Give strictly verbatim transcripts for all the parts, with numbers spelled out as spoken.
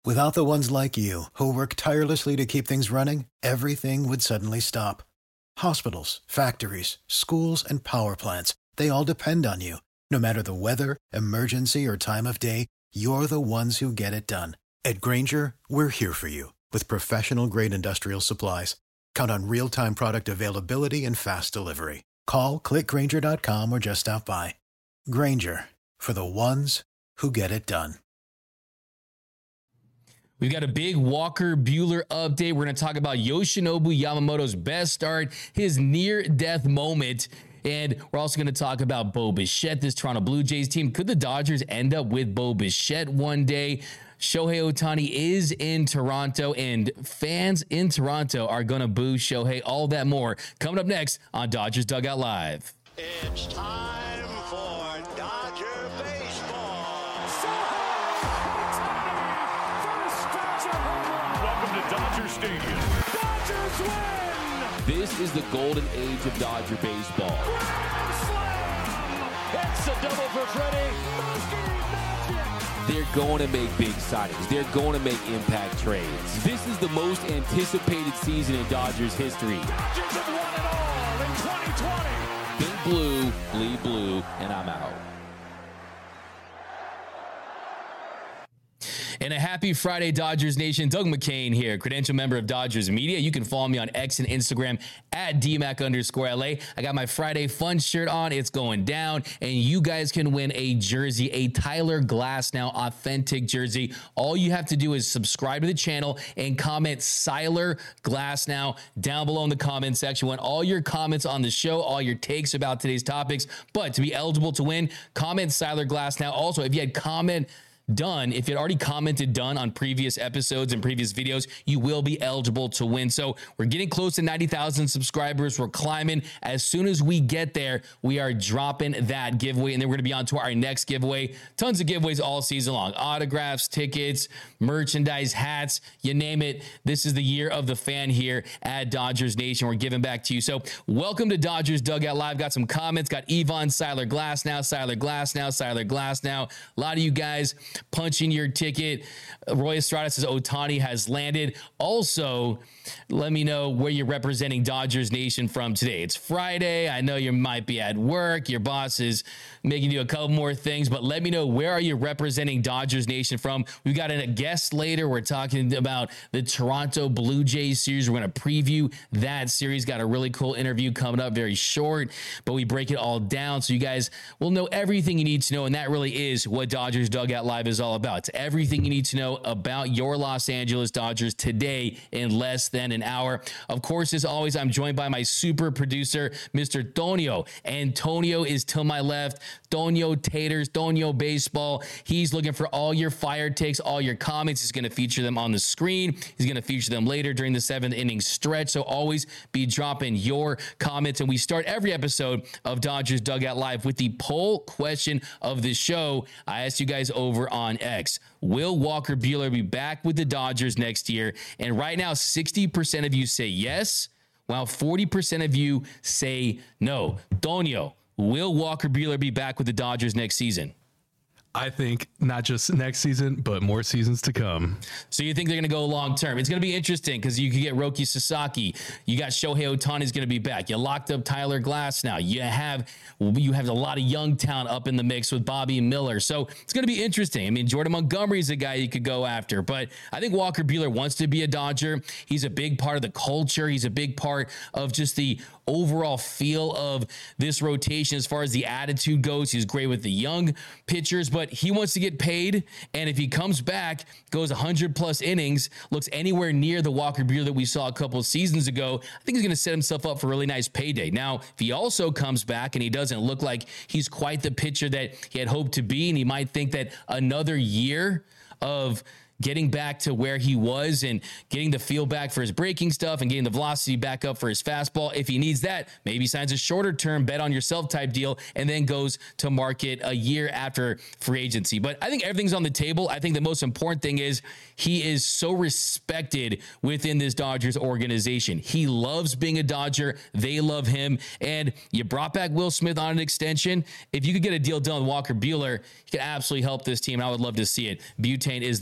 Without the ones like you, who work tirelessly to keep things running, everything would suddenly stop. Hospitals, factories, schools, and power plants, they all depend on you. No matter the weather, emergency, or time of day, you're the ones who get it done. At Grainger, we're here for you with professional-grade industrial supplies. Count on real-time product availability and fast delivery. Call, click Grainger dot com, or just stop by. Grainger, for the ones who get it done. We've got a big Walker Buehler update. We're going to talk about Yoshinobu Yamamoto's best start, his near-death moment, and we're also going to talk about Bo Bichette, this Toronto Blue Jays team. Could the Dodgers end up with Bo Bichette one day? Shohei Ohtani is in Toronto, and fans in Toronto are going to boo Shohei. All that more coming up next on Dodgers Dugout Live. It's time for Dodger baseball. Welcome to Dodger Stadium. Dodgers win! This is the golden age of Dodger baseball. Grand slam! It's a double for Freddie. They're going to make big signings. They're going to make impact trades. This is the most anticipated season in Dodgers history. Dodgers have won it all in twenty twenty. Think blue, bleed blue, and I'm out. And a happy Friday, Dodgers Nation. Doug McCain here, credential member of Dodgers Media. You can follow me on X and Instagram at D Mac underscore L A. I got my Friday Fun shirt on. It's going down, and you guys can win a jersey, a Tyler Glasnow authentic jersey. All you have to do is subscribe to the channel and comment Tyler Glasnow down below in the comment section. We want all your comments on the show, all your takes about today's topics. But to be eligible to win, comment Tyler Glasnow. Also, if you had comment done, if you had already commented done on previous episodes and previous videos, you will be eligible to win. So we're getting close to ninety thousand subscribers. We're climbing. As soon as we get there, we are dropping that giveaway, and then we're going to be on to our next giveaway. Tons of giveaways all season long. Autographs, tickets, merchandise, hats, you name it. This is the year of the fan here at Dodgers Nation. We're giving back to you. So welcome to Dodgers Dugout Live. Got some comments. Got Yvonne Tyler Glasnow, Tyler Glasnow, Tyler Glasnow. A lot of you guys punching your ticket. Roy Estrada says Ohtani has landed. Also, let me know where you're representing Dodgers Nation from today. It's Friday. I know you might be at work. Your boss is making you a couple more things, but let me know, where are you representing Dodgers Nation from? We've got a guest later. We're talking about the Toronto Blue Jays series. We're going to preview that series. Got a really cool interview coming up, very short, but we break it all down so you guys will know everything you need to know, and that really is what Dodgers Dugout Live is all about. It's everything you need to know about your Los Angeles Dodgers today in less than an hour. Of course, as always, I'm joined by my super producer, Mister Tonio. Antonio is to my left. Tonio Taters, Tonio Baseball. He's looking for all your fire takes, all your comments. He's going to feature them on the screen. He's going to feature them later during the seventh inning stretch. So always be dropping your comments. And we start every episode of Dodgers Dugout Live with the poll question of the show. I asked you guys over on X, will Walker Buehler be back with the Dodgers next year? And right now, sixty percent of you say yes, while forty percent of you say no. Tonio, will Walker Buehler be back with the Dodgers next season? I think not just next season, but more seasons to come. So you think they're going to go long term? It's going to be interesting because you could get Roki Sasaki. You got Shohei Ohtani's going to be back. You locked up Tyler Glasnow. You have you have a lot of young talent up in the mix with Bobby Miller. So it's going to be interesting. I mean, Jordan Montgomery is a guy you could go after, but I think Walker Buehler wants to be a Dodger. He's a big part of the culture. He's a big part of just the overall feel of this rotation as far as the attitude goes. He's great with the young pitchers, but he wants to get paid. And if he comes back, goes one hundred plus innings, looks anywhere near the Walker Buehler that we saw a couple of seasons ago, I think he's going to set himself up for a really nice payday. Now, if he also comes back and he doesn't look like he's quite the pitcher that he had hoped to be, and he might think that another year of getting back to where he was and getting the feel back for his breaking stuff and getting the velocity back up for his fastball. If he needs that, maybe signs a shorter term bet on yourself type deal and then goes to market a year after free agency. But I think everything's on the table. I think the most important thing is he is so respected within this Dodgers organization. He loves being a Dodger. They love him. And you brought back Will Smith on an extension. If you could get a deal done with Walker Buehler, he could absolutely help this team. And I would love to see it. Butane is the man. We got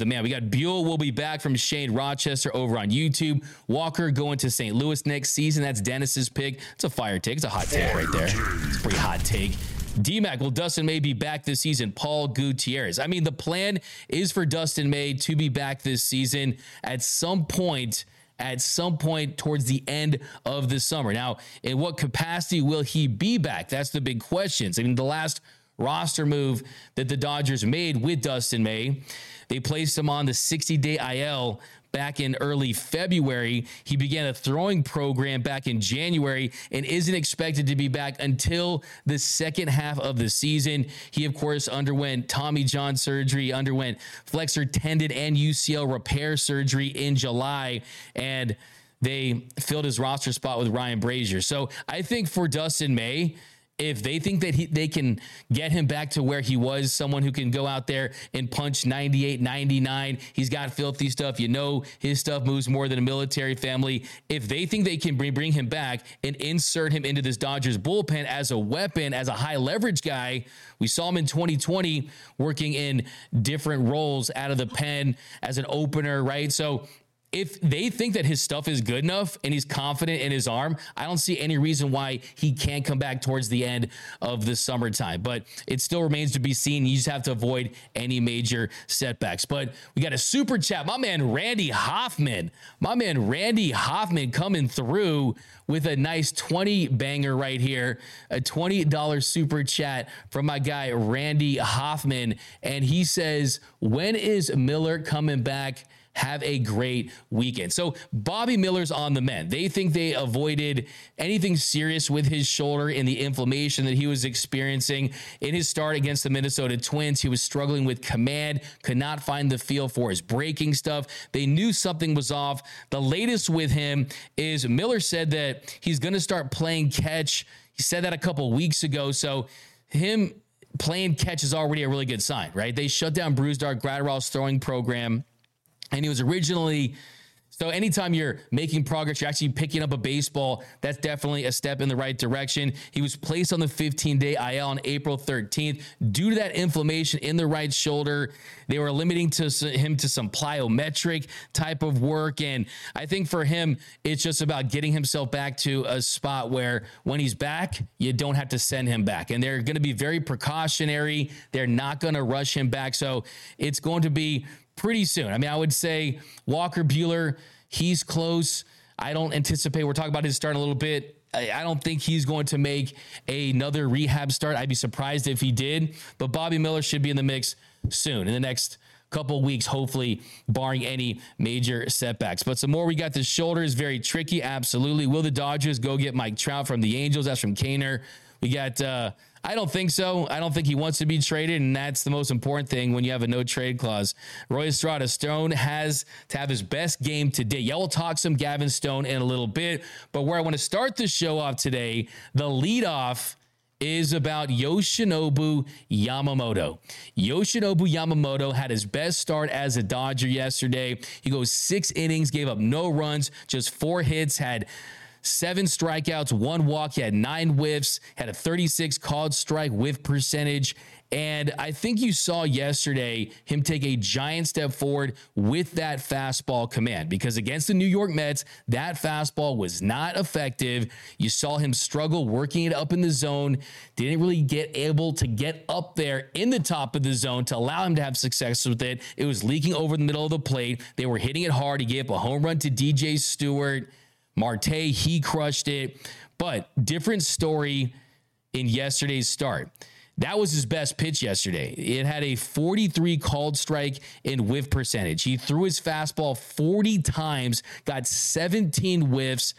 Buell will be back from Shane Rochester over on YouTube. Walker going to Saint Louis next season. That's Dennis's pick. It's a fire take. It's a hot take right there. It's a pretty hot take. D-Mac, will Dustin May be back this season? Paul Gutierrez. I mean, the plan is for Dustin May to be back this season at some point, at some point towards the end of the summer. Now, in what capacity will he be back? That's the big question. I mean, the last roster move that the Dodgers made with Dustin May, they placed him on the sixty-day I L back in early February. He began a throwing program back in January and isn't expected to be back until the second half of the season. He, of course, underwent Tommy John surgery, underwent flexor tendon and U C L repair surgery in July, and they filled his roster spot with Ryan Brazier. So I think for Dustin May, if they think that he, they can get him back to where he was, someone who can go out there and punch ninety-eight, ninety-nine, he's got filthy stuff. You know, his stuff moves more than a military family. If they think they can bring, bring him back and insert him into this Dodgers bullpen as a weapon, as a high leverage guy, we saw him in twenty twenty working in different roles out of the pen as an opener, right? So if they think that his stuff is good enough and he's confident in his arm, I don't see any reason why he can't come back towards the end of the summertime. But it still remains to be seen. You just have to avoid any major setbacks. But we got a super chat. My man, Randy Hoffman. My man, Randy Hoffman coming through with a nice twenty banger right here. A twenty dollars super chat from my guy, Randy Hoffman. And he says, when is Miller coming back? Have a great weekend. So Bobby Miller's on the mend. They think they avoided anything serious with his shoulder and the inflammation that he was experiencing in his start against the Minnesota Twins. He was struggling with command, could not find the feel for his breaking stuff. They knew something was off. The latest with him is Miller said that he's going to start playing catch. He said that a couple weeks ago. So him playing catch is already a really good sign, right? They shut down Brusdar Graterol's throwing program. And he was originally, so anytime you're making progress, you're actually picking up a baseball, that's definitely a step in the right direction. He was placed on the fifteen-day I L on April thirteenth. Due to that inflammation in the right shoulder, they were limiting to him to some plyometric type of work. And I think for him, it's just about getting himself back to a spot where when he's back, you don't have to send him back. And they're going to be very precautionary. They're not going to rush him back. So it's going to be pretty soon. I mean, I would say Walker Buehler, he's close. I don't anticipate, we're talking about his start a little bit. I, I don't think he's going to make another rehab start. I'd be surprised if he did, but Bobby Miller should be in the mix soon in the next couple of weeks, hopefully, barring any major setbacks. But some more, we got the shoulder is very tricky. Absolutely. Will the Dodgers go get Mike Trout from the Angels? That's from Kaner. We got, uh, I don't think so. I don't think he wants to be traded, and that's the most important thing when you have a no-trade clause. Roy Estrada, Stone has to have his best game today. Yeah, we'll talk some Gavin Stone in a little bit, but where I want to start the show off today, the leadoff is about Yoshinobu Yamamoto. Yoshinobu Yamamoto had his best start as a Dodger yesterday. He goes six innings, gave up no runs, just four hits, had seven strikeouts, one walk. He had nine whiffs, had a thirty-six called strike whiff percentage. And I think you saw yesterday him take a giant step forward with that fastball command, because against the New York Mets, that fastball was not effective. You saw him struggle working it up in the zone, didn't really get able to get up there in the top of the zone to allow him to have success with it. It was leaking over the middle of the plate. They were hitting it hard. He gave up a home run to D J Stewart. Marte, he crushed it, but different story in yesterday's start. That was his best pitch yesterday. It had a forty-three called strike in whiff percentage. He threw his fastball forty times, got seventeen whiffs,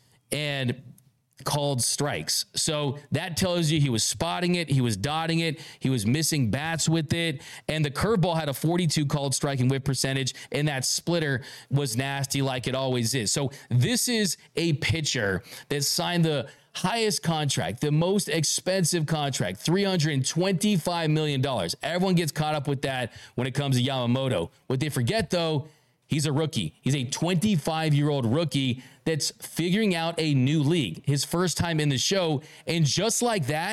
and called strikes. So that tells you he was spotting it, he was dotting it, he was missing bats with it, and the curveball had a forty-two called strike and whip percentage, and that splitter was nasty like it always is. So this is a pitcher that signed the highest contract, the most expensive contract, three hundred twenty-five million dollars. Everyone gets caught up with that when it comes to Yamamoto. What they forget, though, he's a rookie. He's a twenty-five-year-old rookie that's figuring out a new league. His first time in the show, and just like that,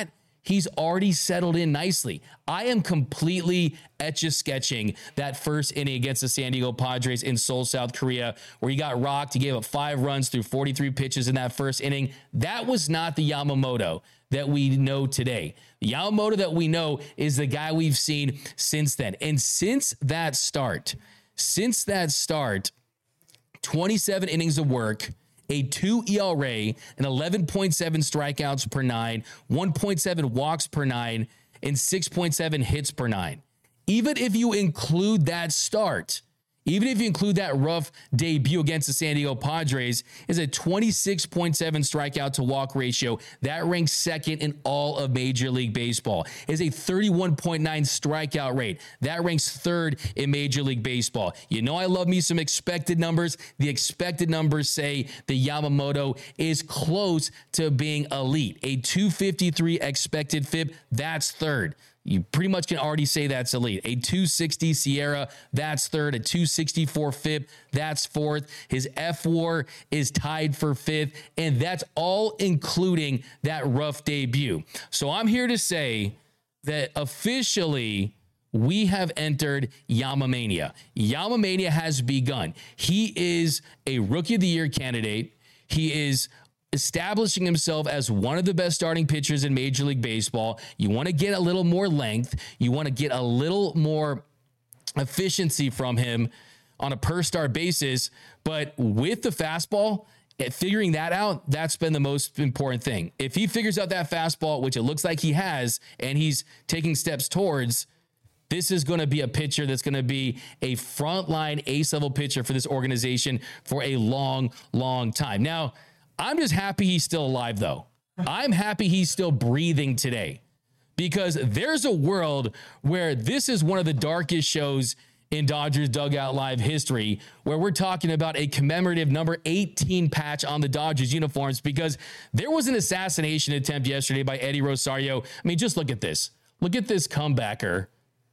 he's already settled in nicely. I am completely etch-a-sketching that first inning against the San Diego Padres in Seoul, South Korea, where he got rocked. He gave up five runs through forty-three pitches in that first inning. That was not the Yamamoto that we know today. The Yamamoto that we know is the guy we've seen since then. And since that start, since that start, twenty-seven innings of work, a two E R A, an eleven point seven strikeouts per nine, one point seven walks per nine, and six point seven hits per nine. Even if you include that start, even if you include that rough debut against the San Diego Padres, is a twenty-six point seven strikeout to walk ratio. That ranks second in all of Major League Baseball. Is a thirty-one point nine strikeout rate. That ranks third in Major League Baseball. You know I love me some expected numbers. The expected numbers say the Yamamoto is close to being elite. A two fifty-three expected F I P, that's third. You pretty much can already say that's elite. A two sixty Sierra, that's third. A two sixty-four F I P, that's fourth. His F W A R is tied for fifth, and that's all including that rough debut. So I'm here to say that officially we have entered Yamamania. Yamamania has begun. He is a Rookie of the Year candidate. He is establishing himself as one of the best starting pitchers in Major League Baseball. You want to get a little more length. You want to get a little more efficiency from him on a per start basis. But with the fastball, figuring that out, that's been the most important thing. If he figures out that fastball, which it looks like he has, and he's taking steps towards, this is going to be a pitcher that's going to be a frontline ace level pitcher for this organization for a long, long time. Now, I'm just happy he's still alive, though. I'm happy he's still breathing today, because there's a world where this is one of the darkest shows in Dodgers Dugout Live history, where we're talking about a commemorative number eighteen patch on the Dodgers uniforms, because there was an assassination attempt yesterday by Eddie Rosario. I mean, just look at this. Look at this comebacker.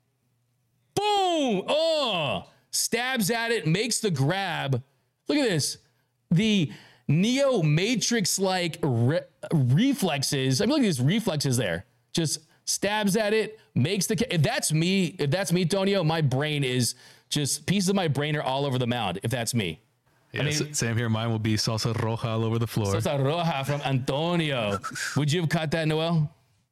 Boom! Oh! Stabs at it, makes the grab. Look at this. The Neo Matrix-like re- reflexes. I mean, look at these reflexes there. Just stabs at it, makes the. If that's me, if that's me, Tonio, my brain is just pieces of my brain are all over the mound. If that's me. Yeah, I mean, same here. Mine will be salsa roja all over the floor. Salsa roja from Antonio. Would you have caught that, Noel?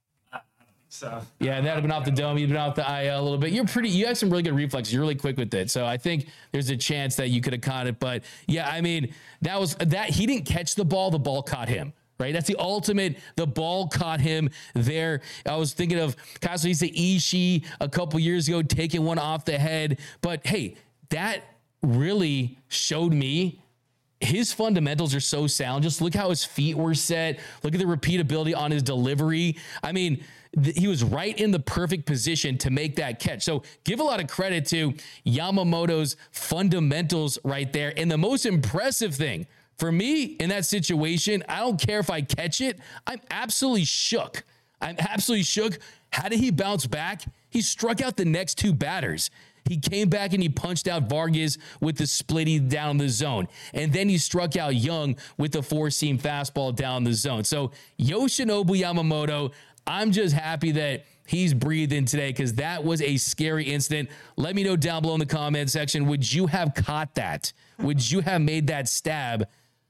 So Yeah, that'd have been off the dome. You'd been off the I L a little bit. You're pretty. You have some really good reflexes. You're really quick with it. So I think there's a chance that you could have caught it. But yeah, I mean, that was that. He didn't catch the ball. The ball caught him. Right. That's the ultimate. The ball caught him there. I was thinking of Kazuhisa Ishii a couple years ago taking one off the head. But hey, that really showed me his fundamentals are so sound. Just look how his feet were set. Look at the repeatability on his delivery. I mean, th- he was right in the perfect position to make that catch. So give a lot of credit to Yamamoto's fundamentals right there. And the most impressive thing for me in that situation, I don't care if I catch it. I'm absolutely shook. I'm absolutely shook. How did he bounce back? He struck out the next two batters. He came back and he punched out Vargas with the splitty down the zone. And then he struck out Young with the four-seam fastball down the zone. So Yoshinobu Yamamoto, I'm just happy that he's breathing today, because that was a scary incident. Let me know down below in the comment section, would you have caught that? Would you have made that stab?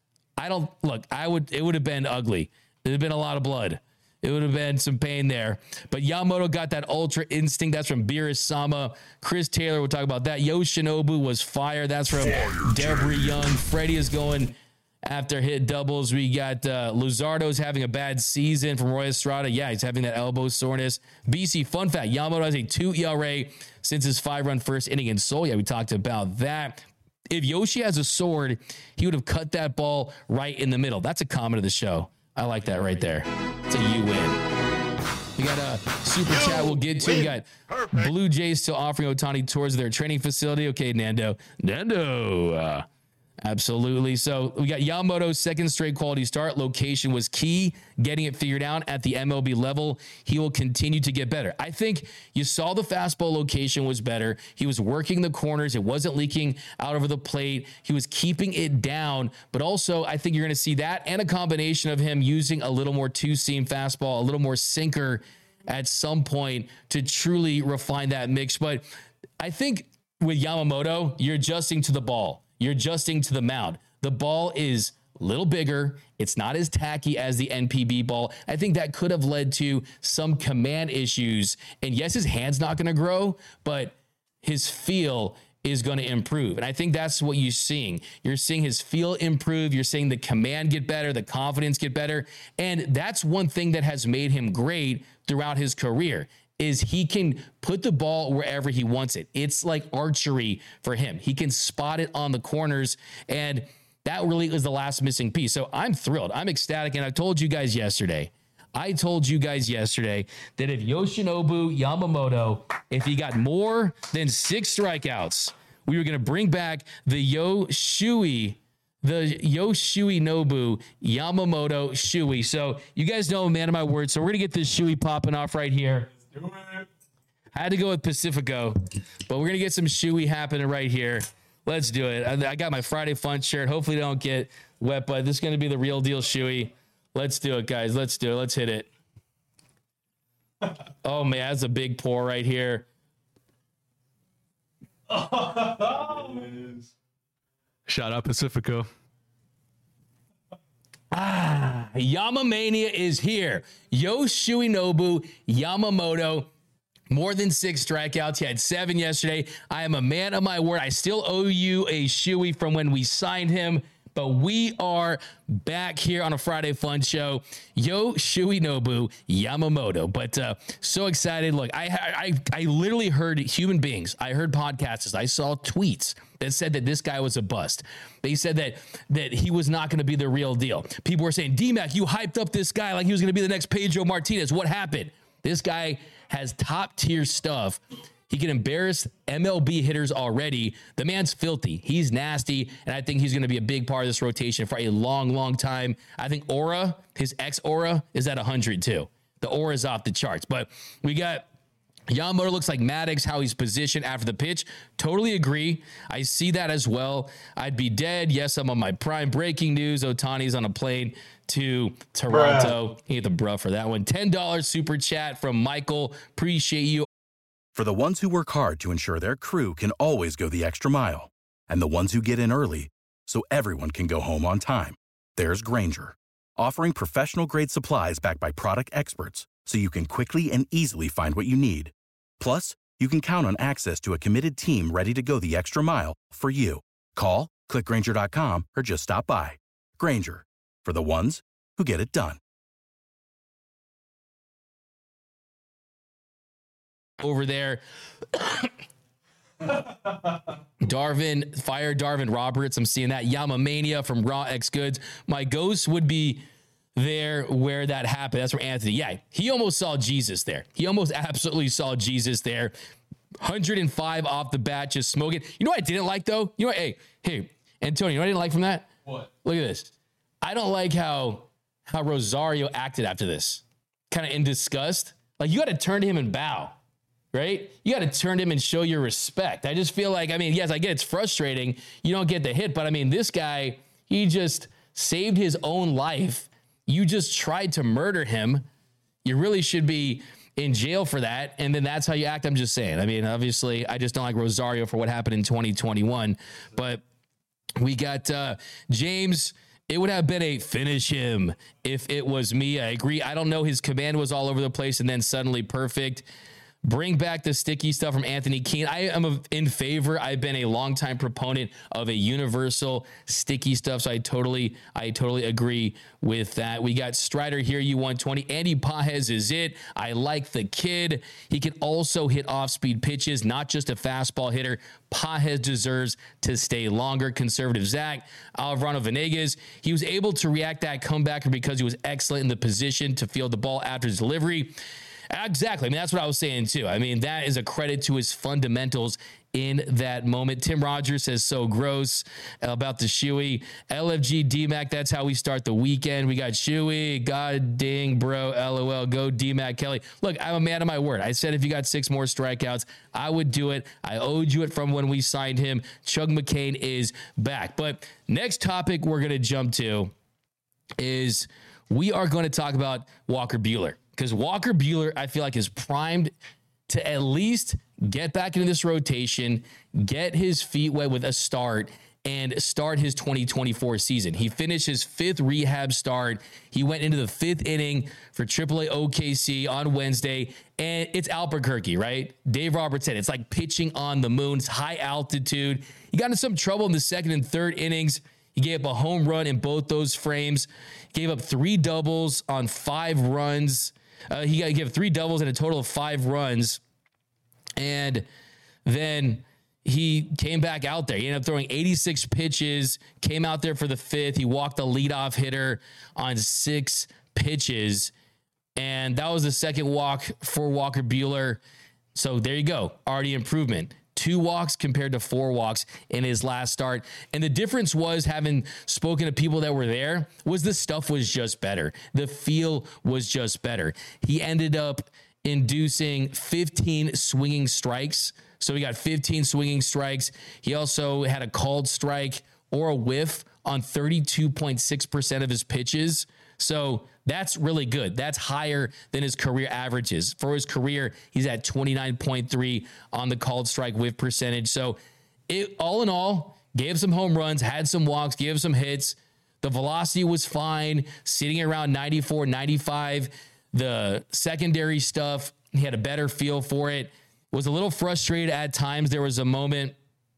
I don't, look, I would, it would have been ugly. There'd have been a lot of blood. It would have been some pain there. But Yamamoto got that ultra instinct. That's from Beerus Sama. Chris Taylor, we'll talk about that. Yoshinobu was fire. That's from Debra Young. Freddie is going after hit doubles. We got uh, Luzardo's having a bad season from Roy Estrada. Yeah, he's having that elbow soreness. B C, fun fact, Yamamoto has a two E R A since his five-run first inning in Seoul. Yeah, we talked about that. If Yoshi has a sword, he would have cut that ball right in the middle. That's a comment of the show. I like that right there. It's a you win. We got a super chat we'll get to. We got Blue Jays still offering Ohtani tours of their training facility. Okay, Nando. Nando. Uh, absolutely. So we got Yamamoto's second straight quality start. Location was key. Getting it figured out at the M L B level. He will continue to get better. I think you saw the fastball location was better. He was working the corners. It wasn't leaking out over the plate. He was keeping it down. But also, I think you're going to see that and a combination of him using a little more two-seam fastball, a little more sinker at some point to truly refine that mix. But I think with Yamamoto, you're adjusting to the ball. You're adjusting to the mound. The ball is a little bigger. It's not as tacky as the N P B ball. I think that could have led to some command issues. And yes, his hand's not going to grow, but his feel is going to improve. And I think that's what you're seeing. You're seeing his feel improve. You're seeing the command get better, the confidence get better. And that's one thing that has made him great throughout his career is he can put the ball wherever he wants it. It's like archery for him. He can spot it on the corners, and that really is the last missing piece. So I'm thrilled. I'm ecstatic. And I told you guys yesterday, I told you guys yesterday that if Yoshinobu Yamamoto, if he got more than six strikeouts, we were going to bring back the Yoshui, the Yoshui Nobu Yamamoto Shui. So you guys know, man of my word. So we're going to get this Shui popping off right here. I had to go with Pacifico, but we're going to get some Shui happening right here. Let's do it. I, I got my Friday Fun shirt. Hopefully don't get wet, but this is going to be the real deal Shui. Let's do it, guys. Let's do it. Let's hit it. Oh, man, that's a big pour right here. Shout out Pacifico. Ah, Yamamania is here. Yoshinobu Yamamoto. More than six strikeouts. He had seven yesterday. I am a man of my word. I still owe you a Shui from when we signed him. But we are back here on a Friday Fun Show. Yoshinobu Yamamoto. But uh, so excited. Look, I, I I literally heard human beings. I heard podcasters. I saw tweets that said that this guy was a bust. They said that that he was not going to be the real deal. People were saying, D-Mac, you hyped up this guy like he was going to be the next Pedro Martinez. What happened? This guy has top tier stuff. He can embarrass M L B hitters already. The man's filthy. He's nasty, and I think he's going to be a big part of this rotation for a long, long time. I think Aura, his ex-Aura, is at one hundred too. The Aura is off the charts. But we got Yamamoto looks like Maddox, how he's positioned after the pitch. Totally agree. I see that as well. I'd be dead. Yes, I'm on my prime. Breaking news. Ohtani's on a plane to Toronto. Bruh. He hit the bruh for that one. ten dollars super chat from Michael. Appreciate you. For the ones who work hard to ensure their crew can always go the extra mile, and the ones who get in early so everyone can go home on time, there's Grainger, offering professional-grade supplies backed by product experts so you can quickly and easily find what you need. Plus, you can count on access to a committed team ready to go the extra mile for you. Call, click Grainger dot com, or just stop by. Grainger, for the ones who get it done. Over there. Darvin, fire Darvin Roberts. I'm seeing that. Yamamania from Raw X Goods. My ghost would be there where that happened. That's where Anthony. Yeah, he almost saw Jesus there. He almost absolutely saw Jesus there. one hundred five off the bat, just smoking. You know what I didn't like, though? You know what? Hey, hey, Antonio, you know what I didn't like from that? What? Look at this. I don't like how, how Rosario acted after this. Kind of in disgust. Like, you got to turn to him and bow. Right? You got to turn to him and show your respect. I just feel like, I mean, yes, I get it's frustrating. You don't get the hit, but I mean, this guy, he just saved his own life. You just tried to murder him. You really should be in jail for that. And then that's how you act. I'm just saying. I mean, obviously, I just don't like Rosario for what happened in twenty twenty-one. But we got uh, James. It would have been a finish him if it was me. I agree. I don't know. His command was all over the place and then suddenly perfect. Bring back the sticky stuff from Anthony Keene. I am a, in favor. I've been a longtime proponent of a universal sticky stuff. So I totally, I totally agree with that. We got Strider here, you one twenty. Andy Pages is it. I like the kid. He can also hit off-speed pitches, not just a fastball hitter. Pages deserves to stay longer. Conservative Zach. Alvaro Venegas. He was able to react that comebacker because he was excellent in the position to field the ball after his delivery. Exactly. I mean, that's what I was saying, too. I mean, that is a credit to his fundamentals in that moment. Tim Rogers says so gross about the Shui. L F G D-Mac, that's how we start the weekend. We got Shui. God dang, bro. LOL. Go D-Mac Kelly. Look, I'm a man of my word. I said if you got six more strikeouts, I would do it. I owed you it from when we signed him. Chug McCain is back. But next topic we're going to jump to is we are going to talk about Walker Buehler. because Walker Buehler, I feel like, is primed to at least get back into this rotation, get his feet wet with a start, and start his twenty twenty-four season. He finished his fifth rehab start. He went into the fifth inning for triple A O K C on Wednesday, and it's Albuquerque, right? Dave Roberts said it's like pitching on the moon. It's high altitude. He got into some trouble in the second and third innings. He gave up a home run in both those frames. Gave up three doubles on five runs. Uh, he got to give three doubles and a total of five runs. And then he came back out there. He ended up throwing eighty-six pitches, came out there for the fifth. He walked the leadoff hitter on six pitches. And that was the second walk for Walker Buehler. So there you go. Already improvement. Two walks compared to four walks in his last start. And the difference was, having spoken to people that were there, was the stuff was just better. The feel was just better. He ended up inducing fifteen swinging strikes. So he got fifteen swinging strikes. He also had a called strike or a whiff on thirty-two point six percent of his pitches. So that's really good. That's higher than his career averages. For his career, he's at twenty-nine point three on the called strike whiff percentage. So it, all in all, gave some home runs, had some walks, gave some hits. The velocity was fine, sitting around ninety-four, ninety-five. The secondary stuff, he had a better feel for it. Was a little frustrated at times. There was a moment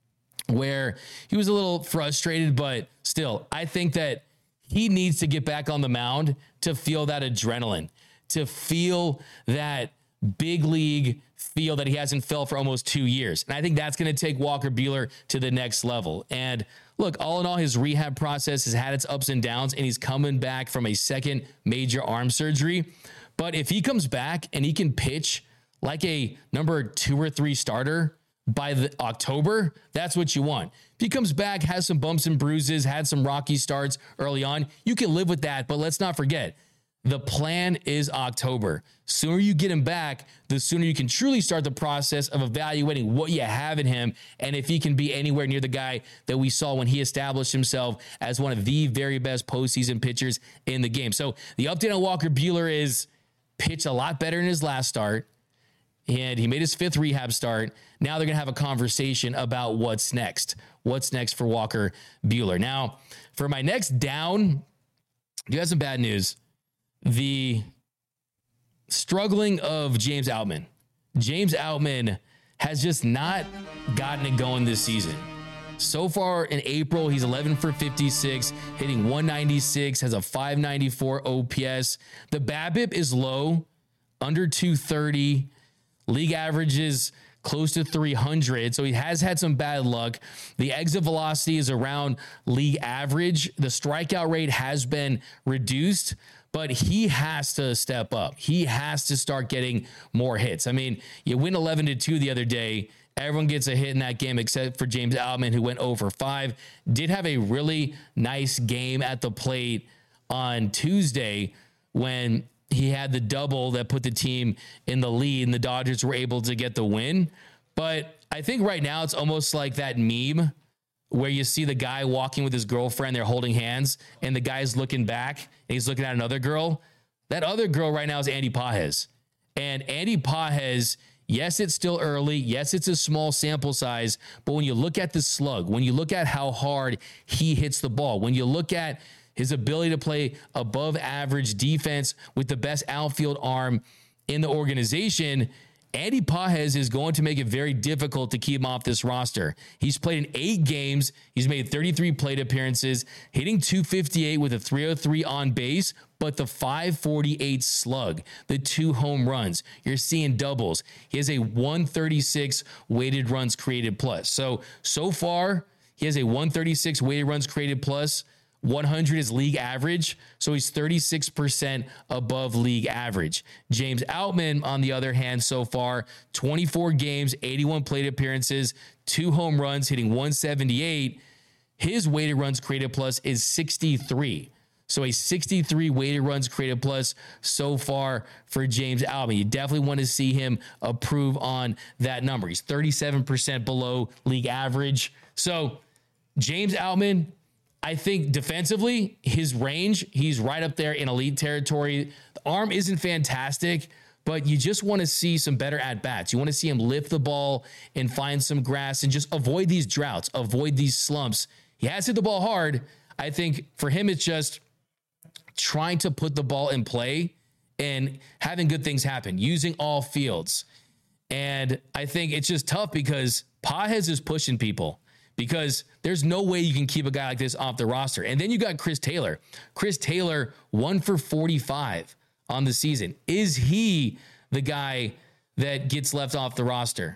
where he was a little frustrated, but still, I think that he needs to get back on the mound to feel that adrenaline, to feel that big league feel that he hasn't felt for almost two years. And I think that's going to take Walker Buehler to the next level. And look, all in all, his rehab process has had its ups and downs, and he's coming back from a second major arm surgery. But if he comes back and he can pitch like a number two or three starter by the October, that's what you want. If he comes back, has some bumps and bruises, had some rocky starts early on, you can live with that. But let's not forget, the plan is October. Sooner you get him back, the sooner you can truly start the process of evaluating what you have in him and if he can be anywhere near the guy that we saw when he established himself as one of the very best postseason pitchers in the game. So the update on Walker Buehler is pitched a lot better in his last start, and he made his fifth rehab start. Now they're going to have a conversation about what's next. What's next for Walker Buehler? Now, for my next down, you have some bad news. The struggling of James Outman. James Outman has just not gotten it going this season. So far in April, he's eleven for fifty-six, hitting one ninety-six, has a five ninety-four O P S. The BABIP is low, under two thirty. League averages close to three hundred, so he has had some bad luck. The exit velocity is around league average. The strikeout rate has been reduced, but he has to step up. He has to start getting more hits. I mean, you win eleven to two the other day. Everyone gets a hit in that game except for James Outman, who went oh for five. Did have a really nice game at the plate on Tuesday when he had the double that put the team in the lead and the Dodgers were able to get the win. But I think right now it's almost like that meme where you see the guy walking with his girlfriend, they're holding hands, and the guy's looking back and he's looking at another girl. That other girl right now is Andy Pages. And Andy Pages, yes, it's still early. Yes, it's a small sample size. But when you look at the slug, when you look at how hard he hits the ball, when you look at his ability to play above average defense with the best outfield arm in the organization, Andy Pages is going to make it very difficult to keep him off this roster. He's played in eight games. He's made thirty-three plate appearances, hitting two fifty-eight with a three oh three on base, but the five forty-eight slug, the two home runs, you're seeing doubles. He has a one thirty-six weighted runs created plus. So, so far, he has a one thirty-six weighted runs created plus. one hundred is league average, so he's thirty-six percent above league average. James Outman, on the other hand, so far, twenty-four games, eighty-one plate appearances, two home runs, hitting one seventy-eight. His weighted runs created plus is sixty-three. So a sixty-three weighted runs created plus so far for James Outman. You definitely want to see him improve on that number. He's thirty-seven percent below league average. So James Outman, I think defensively, his range, he's right up there in elite territory. The arm isn't fantastic, but you just want to see some better at-bats. You want to see him lift the ball and find some grass and just avoid these droughts, avoid these slumps. He has hit the ball hard. I think for him, it's just trying to put the ball in play and having good things happen, using all fields. And I think it's just tough because Pages is pushing people, because there's no way you can keep a guy like this off the roster. And then you got Chris Taylor. Chris Taylor, one for forty-five on the season. Is he the guy that gets left off the roster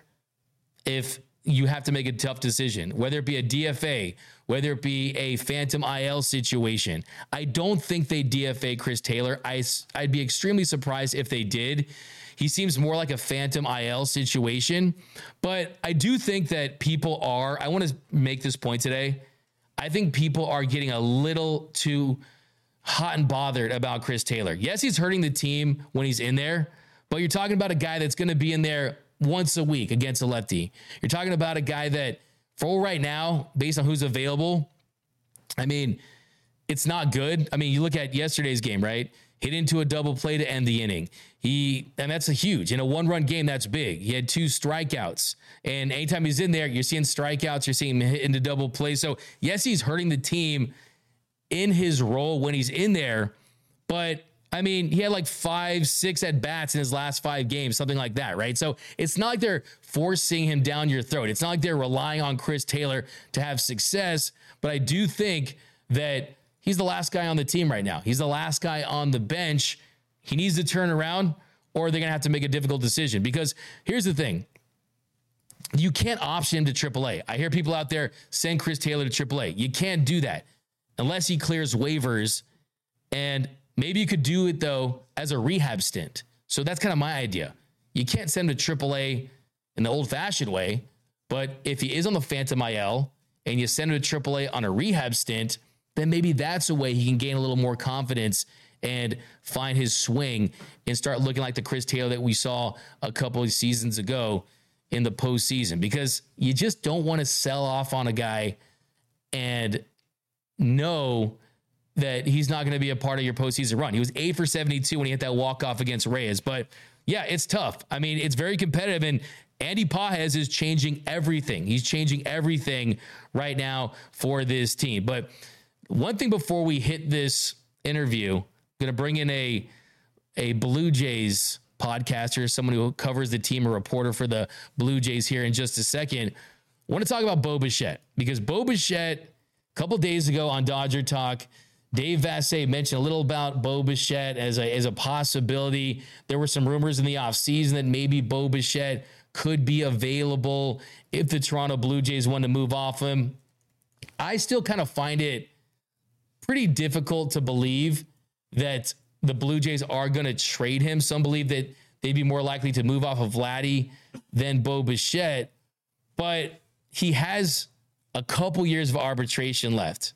if you have to make a tough decision, whether it be a D F A, whether it be a phantom I L situation? I don't think they D F A Chris Taylor. I, I'd be extremely surprised if they did. He seems more like a phantom I L situation, but I do think that people are, I want to make this point today. I think people are getting a little too hot and bothered about Chris Taylor. Yes, he's hurting the team when he's in there, but you're talking about a guy that's going to be in there once a week against a lefty. You're talking about a guy that, for right now, based on who's available, I mean, it's not good. I mean, you look at yesterday's game, right? Hit into a double play to end the inning. He, and that's a huge, in a one-run game, that's big. He had two strikeouts. And anytime he's in there, you're seeing strikeouts, you're seeing him hit into double play. So, yes, he's hurting the team in his role when he's in there. But, I mean, he had like five, six at-bats in his last five games, something like that, right? So, it's not like they're forcing him down your throat. It's not like they're relying on Chris Taylor to have success. But I do think that he's the last guy on the team right now. He's the last guy on the bench. He needs to turn around, or they're going to have to make a difficult decision. Because here's the thing. You can't option him to triple A. I hear people out there send Chris Taylor to triple A. You can't do that unless he clears waivers. And maybe you could do it, though, as a rehab stint. So that's kind of my idea. You can't send him to triple A in the old-fashioned way. But if he is on the phantom I L and you send him to triple A on a rehab stint, then maybe that's a way he can gain a little more confidence and find his swing and start looking like the Chris Taylor that we saw a couple of seasons ago in the postseason. Because you just don't want to sell off on a guy and know that he's not going to be a part of your postseason run. He was eight for seventy-two when he hit that walk-off against Reyes. But, yeah, it's tough. I mean, it's very competitive, and Andy Pages is changing everything. He's changing everything right now for this team. But one thing before we hit this interview, I'm going to bring in a, a Blue Jays podcaster, someone who covers the team, a reporter for the Blue Jays here in just a second. I want to talk about Bo Bichette, because Bo Bichette, a couple days ago on Dodger Talk, Dave Vassegh mentioned a little about Bo Bichette as a, as a possibility. There were some rumors in the offseason that maybe Bo Bichette could be available if the Toronto Blue Jays want to move off him. I still kind of find it pretty difficult to believe that the Blue Jays are going to trade him. Some believe that they'd be more likely to move off of Vladdy than Bo Bichette, but he has a couple years of arbitration left.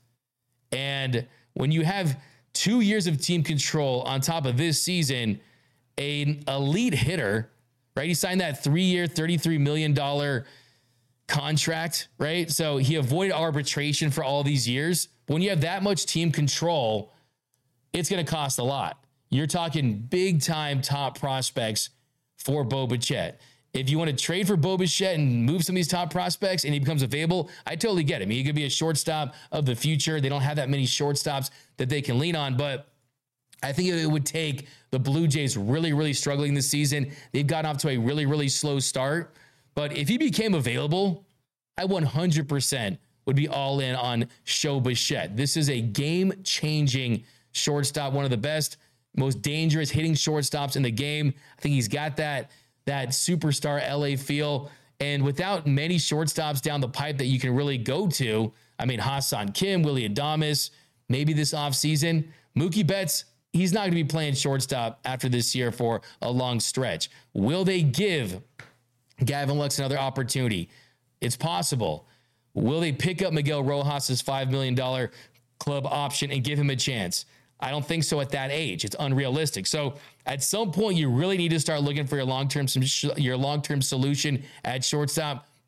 And when you have two years of team control on top of this season, an elite hitter, right? He signed that three-year, thirty-three million dollars contract, right? So he avoided arbitration for all these years. But when you have that much team control, it's going to cost a lot. You're talking big-time top prospects for Bo Bichette. If you want to trade for Bo Bichette and move some of these top prospects and he becomes available, I totally get it. I mean, he could be a shortstop of the future. They don't have that many shortstops that they can lean on, but I think it would take the Blue Jays really, really struggling this season. They've gotten off to a really, really slow start. But if he became available, I one hundred percent would be all in on Bo Bichette. This is a game-changing shortstop, one of the best, most dangerous hitting shortstops in the game. I think he's got that, that superstar L A feel. And without many shortstops down the pipe that you can really go to, I mean, Ha-Seong Kim, Willy Adames, maybe this offseason, Mookie Betts, he's not going to be playing shortstop after this year for a long stretch. Will they give Gavin Lux another opportunity? It's possible. Will they pick up Miguel Rojas' five million dollars club option and give him a chance? I don't think so at that age. It's unrealistic. So at some point, you really need to start looking for your long-term your long-term solution at shortstop.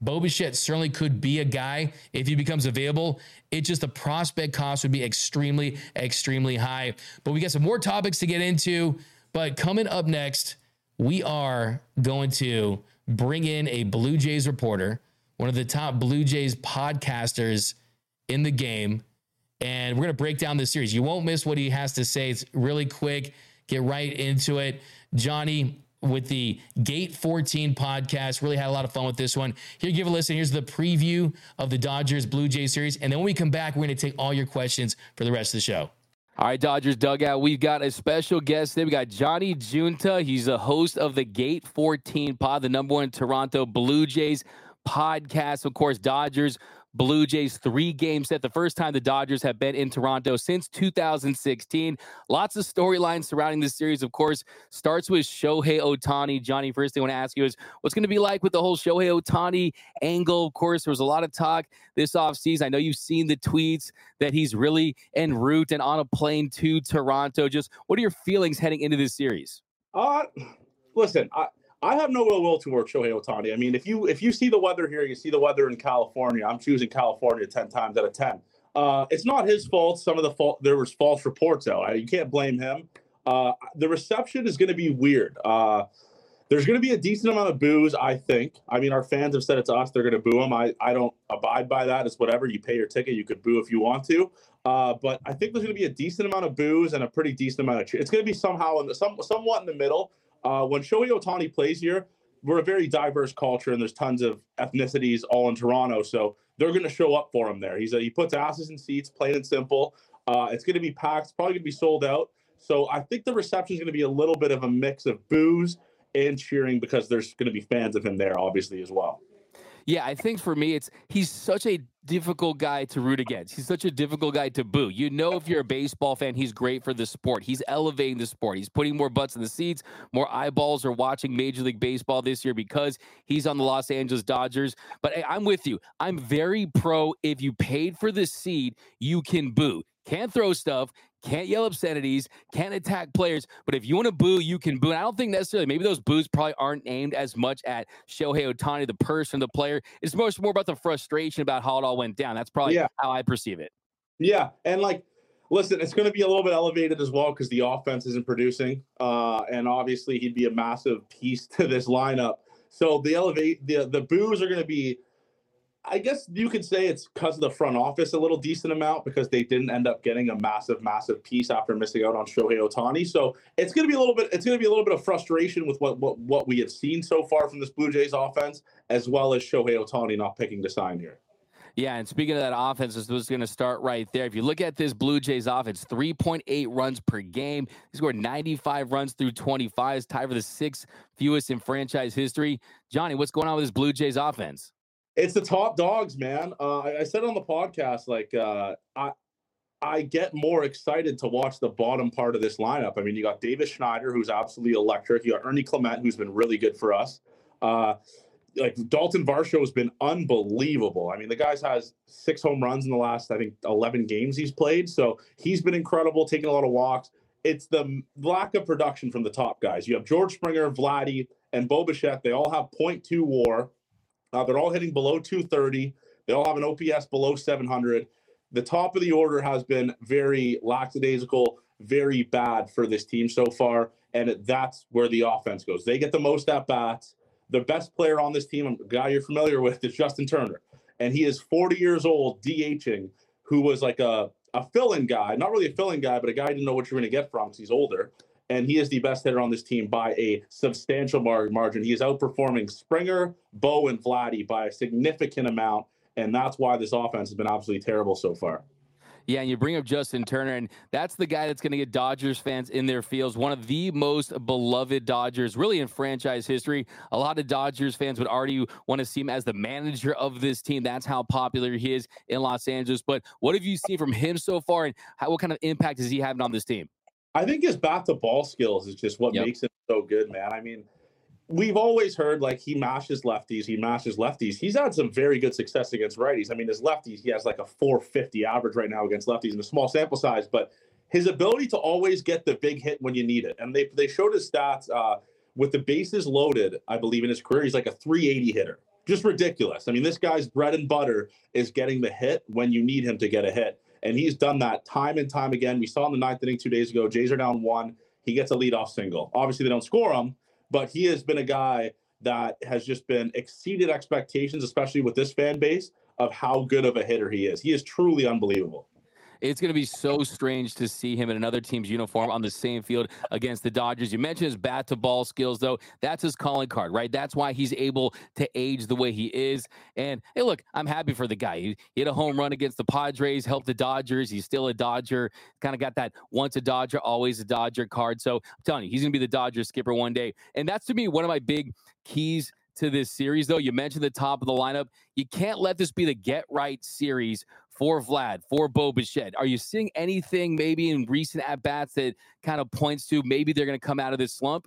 Bo Bichette certainly could be a guy if he becomes available. It's just the prospect cost would be extremely, extremely high. But we got some more topics to get into. But coming up next, we are going to bring in a Blue Jays reporter, one of the top Blue Jays podcasters in the game. And we're going to break down this series. You won't miss what he has to say. It's really quick. Get right into it. Johnny, with the Gate fourteen podcast, really had a lot of fun with this one. Here, give a listen. Here's the preview of the Dodgers Blue Jays series. And then when we come back, we're going to take all your questions for the rest of the show. All right, Dodgers Dugout, we've got a special guest today. We got Johnny Junta. He's the host of the Gate fourteen pod, the number one Toronto Blue Jays podcast. Of course, Dodgers Blue Jays three-game set. The first time the Dodgers have been in Toronto since two thousand sixteen. Lots of storylines surrounding this series, of course. Starts with Shohei Ohtani. Johnny, first thing I want to ask you is, what's going to be like with the whole Shohei Ohtani angle? Of course, there was a lot of talk this offseason. I know you've seen the tweets that he's really en route and on a plane to Toronto. Just what are your feelings heading into this series? Uh, listen, I... I have no ill will toward Shohei Ohtani. I mean, if you if you see the weather here, you see the weather in California. I'm choosing California ten times out of ten. Uh, it's not his fault. Some of the fault there was false reports out. I, you can't blame him. Uh, the reception is going to be weird. Uh, there's going to be a decent amount of boos, I think. I mean, our fans have said it to us. They're going to boo him. I, I don't abide by that. It's whatever. You pay your ticket. You could boo if you want to. Uh, but I think there's going to be a decent amount of boos and a pretty decent amount of cheer. It's going to be somehow in the, some somewhat in the middle. Uh, when Shohei Ohtani plays here, we're a very diverse culture, and there's tons of ethnicities all in Toronto, so they're going to show up for him there. He's a, he puts asses in seats, plain and simple. Uh, it's going to be packed. It's probably going to be sold out. So I think the reception is going to be a little bit of a mix of boos and cheering because there's going to be fans of him there, obviously, as well. Yeah, I think for me, it's he's such a difficult guy to root against. He's such a difficult guy to boo. You know, if you're a baseball fan, he's great for the sport. He's elevating the sport. He's putting more butts in the seats. More eyeballs are watching Major League Baseball this year because he's on the Los Angeles Dodgers. But hey, I'm with you. I'm very pro if you paid for the seat, you can boo. Can't throw stuff, can't yell obscenities, can't attack players. But if you want to boo, you can boo. And I don't think necessarily, maybe those boos probably aren't aimed as much at Shohei Ohtani, the person, the player. It's much more about the frustration about how it all went down. That's probably yeah. how I perceive it. Yeah. And like, listen, it's going to be a little bit elevated as well because the offense isn't producing. Uh, and obviously he'd be a massive piece to this lineup. So the elevate, the, the boos are going to be, I guess you could say it's because of the front office a little decent amount because they didn't end up getting a massive, massive piece after missing out on Shohei Ohtani. So it's going to be a little bit, it's going to be a little bit of frustration with what, what, what we have seen so far from this Blue Jays offense, as well as Shohei Ohtani not picking to sign here. Yeah, and speaking of that offense, this was going to start right there. If you look at this Blue Jays offense, three point eight runs per game. He scored ninety-five runs through twenty-five. It's tied for the sixth fewest in franchise history. Johnny, what's going on with this Blue Jays offense? It's the top dogs, man. Uh, I, I said on the podcast, like, uh, I I get more excited to watch the bottom part of this lineup. I mean, you got Davis Schneider, who's absolutely electric. You got Ernie Clement, who's been really good for us. Uh, like, Dalton Varsho has been unbelievable. I mean, the guy's has six home runs in the last, I think, eleven games he's played. So he's been incredible, taking a lot of walks. It's the lack of production from the top guys. You have George Springer, Vladdy, and Bo Bichette. They all have point two WAR. Uh, they're all hitting below two thirty. They all have an O P S below seven hundred. The top of the order has been very lackadaisical, very bad for this team so far, and it, that's where the offense goes. They get the most at-bats. The best player on this team, a guy you're familiar with, is Justin Turner, and he is forty years old, DHing, who was like a, a fill-in guy, not really a fill-in guy, but a guy you didn't know what you're going to get from because he's older. And he is the best hitter on this team by a substantial mar- margin. He is outperforming Springer, Bo, and Vladdy by a significant amount, and that's why this offense has been absolutely terrible so far. Yeah, and you bring up Justin Turner, and that's the guy that's going to get Dodgers fans in their fields. One of the most beloved Dodgers, really in franchise history. A lot of Dodgers fans would already want to see him as the manager of this team. That's how popular he is in Los Angeles. But what have you seen from him so far, and how, what kind of impact is he having on this team? I think his bat-to-ball skills is just what yep. makes him so good, man. I mean, we've always heard, like, he mashes lefties, he mashes lefties. He's had some very good success against righties. I mean, his lefties, he has like a four fifty average right now against lefties in a small sample size, but his ability to always get the big hit when you need it. And they they showed his stats uh, with the bases loaded, I believe, in his career. He's like a three eighty hitter. just ridiculous. I mean, this guy's bread and butter is getting the hit when you need him to get a hit. And he's done that time and time again. We saw in the ninth inning two days ago, Jays are down one. He gets a leadoff single. Obviously, they don't score him, but he has been a guy that has just been exceeded expectations, especially with this fan base, of how good of a hitter he is. He is truly unbelievable. It's going to be so strange to see him in another team's uniform on the same field against the Dodgers. You mentioned his bat-to-ball skills, though. That's his calling card, right? That's why he's able to age the way he is. And, hey, look, I'm happy for the guy. He, he hit a home run against the Padres, helped the Dodgers. He's still a Dodger. Kind of got that once a Dodger, always a Dodger card. So I'm telling you, he's going to be the Dodgers skipper one day. And that's, to me, one of my big keys to this series, though. You mentioned the top of the lineup. You can't let this be the get-right series for Vlad, for Bo Bichette. Are you seeing anything maybe in recent at-bats that kind of points to maybe they're going to come out of this slump?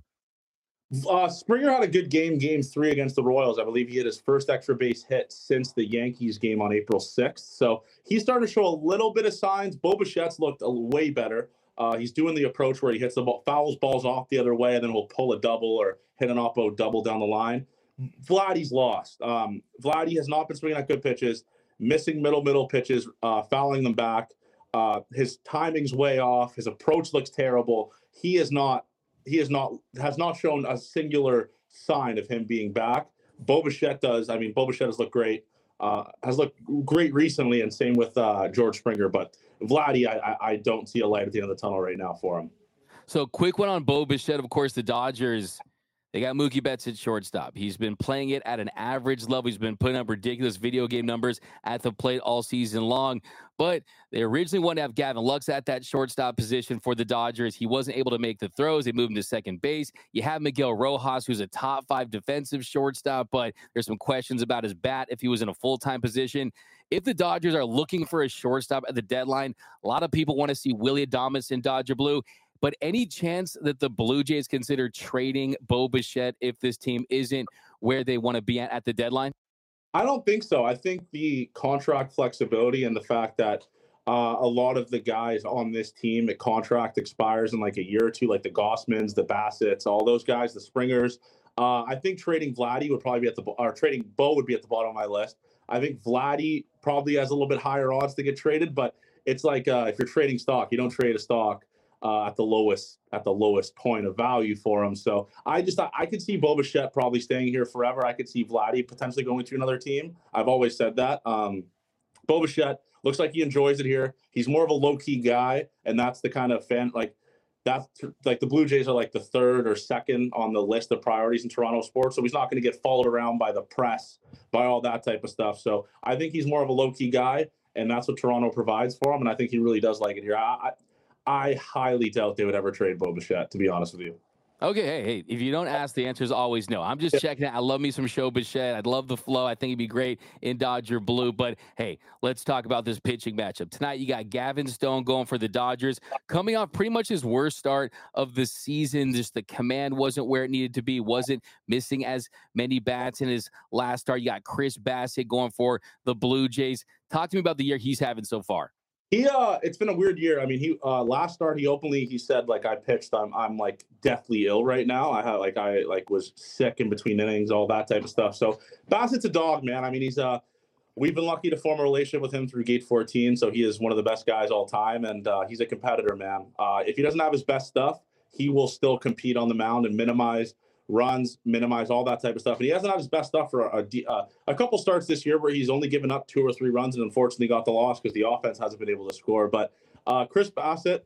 Uh, Springer had a good game, game three against the Royals. I believe he hit his first extra base hit since the Yankees game on April sixth. So he's starting to show a little bit of signs. Bo Bichette's looked a way better. Uh, he's doing the approach where he hits the ball, fouls balls off the other way, and then he'll pull a double or hit an oppo double down the line. Vladdy's lost. Um, Vladdy has not been swinging at good pitches, missing middle, middle pitches, uh, fouling them back. Uh, his timing's way off. His approach looks terrible. He is not, he is not, has not shown a singular sign of him being back. Bo Bichette does. I mean, Bo Bichette has looked great, uh, has looked great recently, and same with uh, George Springer. But Vladdy, I, I, I don't see a light at the end of the tunnel right now for him. So quick one on Bo Bichette. Of course, the Dodgers, they got Mookie Betts at shortstop. He's been playing it at an average level. He's been putting up ridiculous video game numbers at the plate all season long. But they originally wanted to have Gavin Lux at that shortstop position for the Dodgers. He wasn't able to make the throws. They moved him to second base. You have Miguel Rojas, who's a top five defensive shortstop, but there's some questions about his bat if he was in a full-time position. If the Dodgers are looking for a shortstop at the deadline, a lot of people want to see Willy Adames in Dodger blue. But any chance that the Blue Jays consider trading Bo Bichette if this team isn't where they want to be at at the deadline? I don't think so. I think the contract flexibility and the fact that uh, a lot of the guys on this team, the contract expires in like a year or two, like the Gossmans, the Bassetts, all those guys, the Springers. Uh, I think trading Vladdy would probably be at the or trading Bo would be at the bottom of my list. I think Vladdy probably has a little bit higher odds to get traded, but it's like uh, if you're trading stock, you don't trade a stock Uh, at the lowest at the lowest point of value for him. So I just I, I could see Bo Bichette probably staying here forever. I could see Vladdy potentially going to another team. I've always said that. Um, Bo Bichette looks like he enjoys it here. He's more of a low key guy, and that's the kind of fan like that's like the Blue Jays are like the third or second on the list of priorities in Toronto sports. So he's not going to get followed around by the press, by all that type of stuff. So I think he's more of a low key guy, and that's what Toronto provides for him. And I think he really does like it here. I, I I highly doubt they would ever trade Bo Bichette, to be honest with you. Okay, hey, hey, if you don't ask, the answer is always no. I'm just checking out. I love me some Show Bichette. I'd love the flow. I think he'd be great in Dodger blue. But, hey, let's talk about this pitching matchup. Tonight, you got Gavin Stone going for the Dodgers, coming off pretty much his worst start of the season. Just the command wasn't where it needed to be, wasn't missing as many bats in his last start. You got Chris Bassett going for the Blue Jays. Talk to me about the year he's having so far. He uh it's been a weird year. I mean, he uh last start he openly he said like I pitched I'm I'm like deathly ill right now. I had like I like was sick in between innings, all that type of stuff. So Bassett's a dog, man. I mean, he's uh we've been lucky to form a relationship with him through Gate fourteen, so he is one of the best guys all time, and uh he's a competitor, man. Uh if he doesn't have his best stuff, he will still compete on the mound and minimize runs, minimize all that type of stuff. And he hasn't had his best stuff for a, a, uh, a couple starts this year where he's only given up two or three runs and unfortunately got the loss because the offense hasn't been able to score. But uh, Chris Bassett,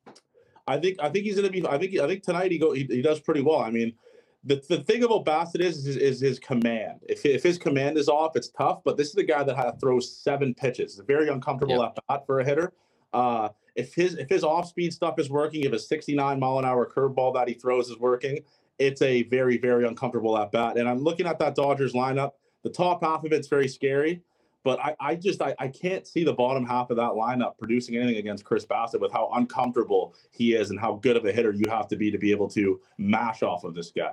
I think I think he's going to be. I think I think tonight he go he, he does pretty well. I mean, the the thing about Bassett is is, is his command. If if his command is off, it's tough. But this is the guy that has, throws seven pitches. It's very uncomfortable Yep. at bat for a hitter. Uh, if his if his off speed stuff is working, if his sixty-nine mile an hour curveball that he throws is working, it's a very, very uncomfortable at bat. And I'm looking at that Dodgers lineup. The top half of it's very scary, but I, I just I, I can't see the bottom half of that lineup producing anything against Chris Bassett with how uncomfortable he is and how good of a hitter you have to be to be able to mash off of this guy.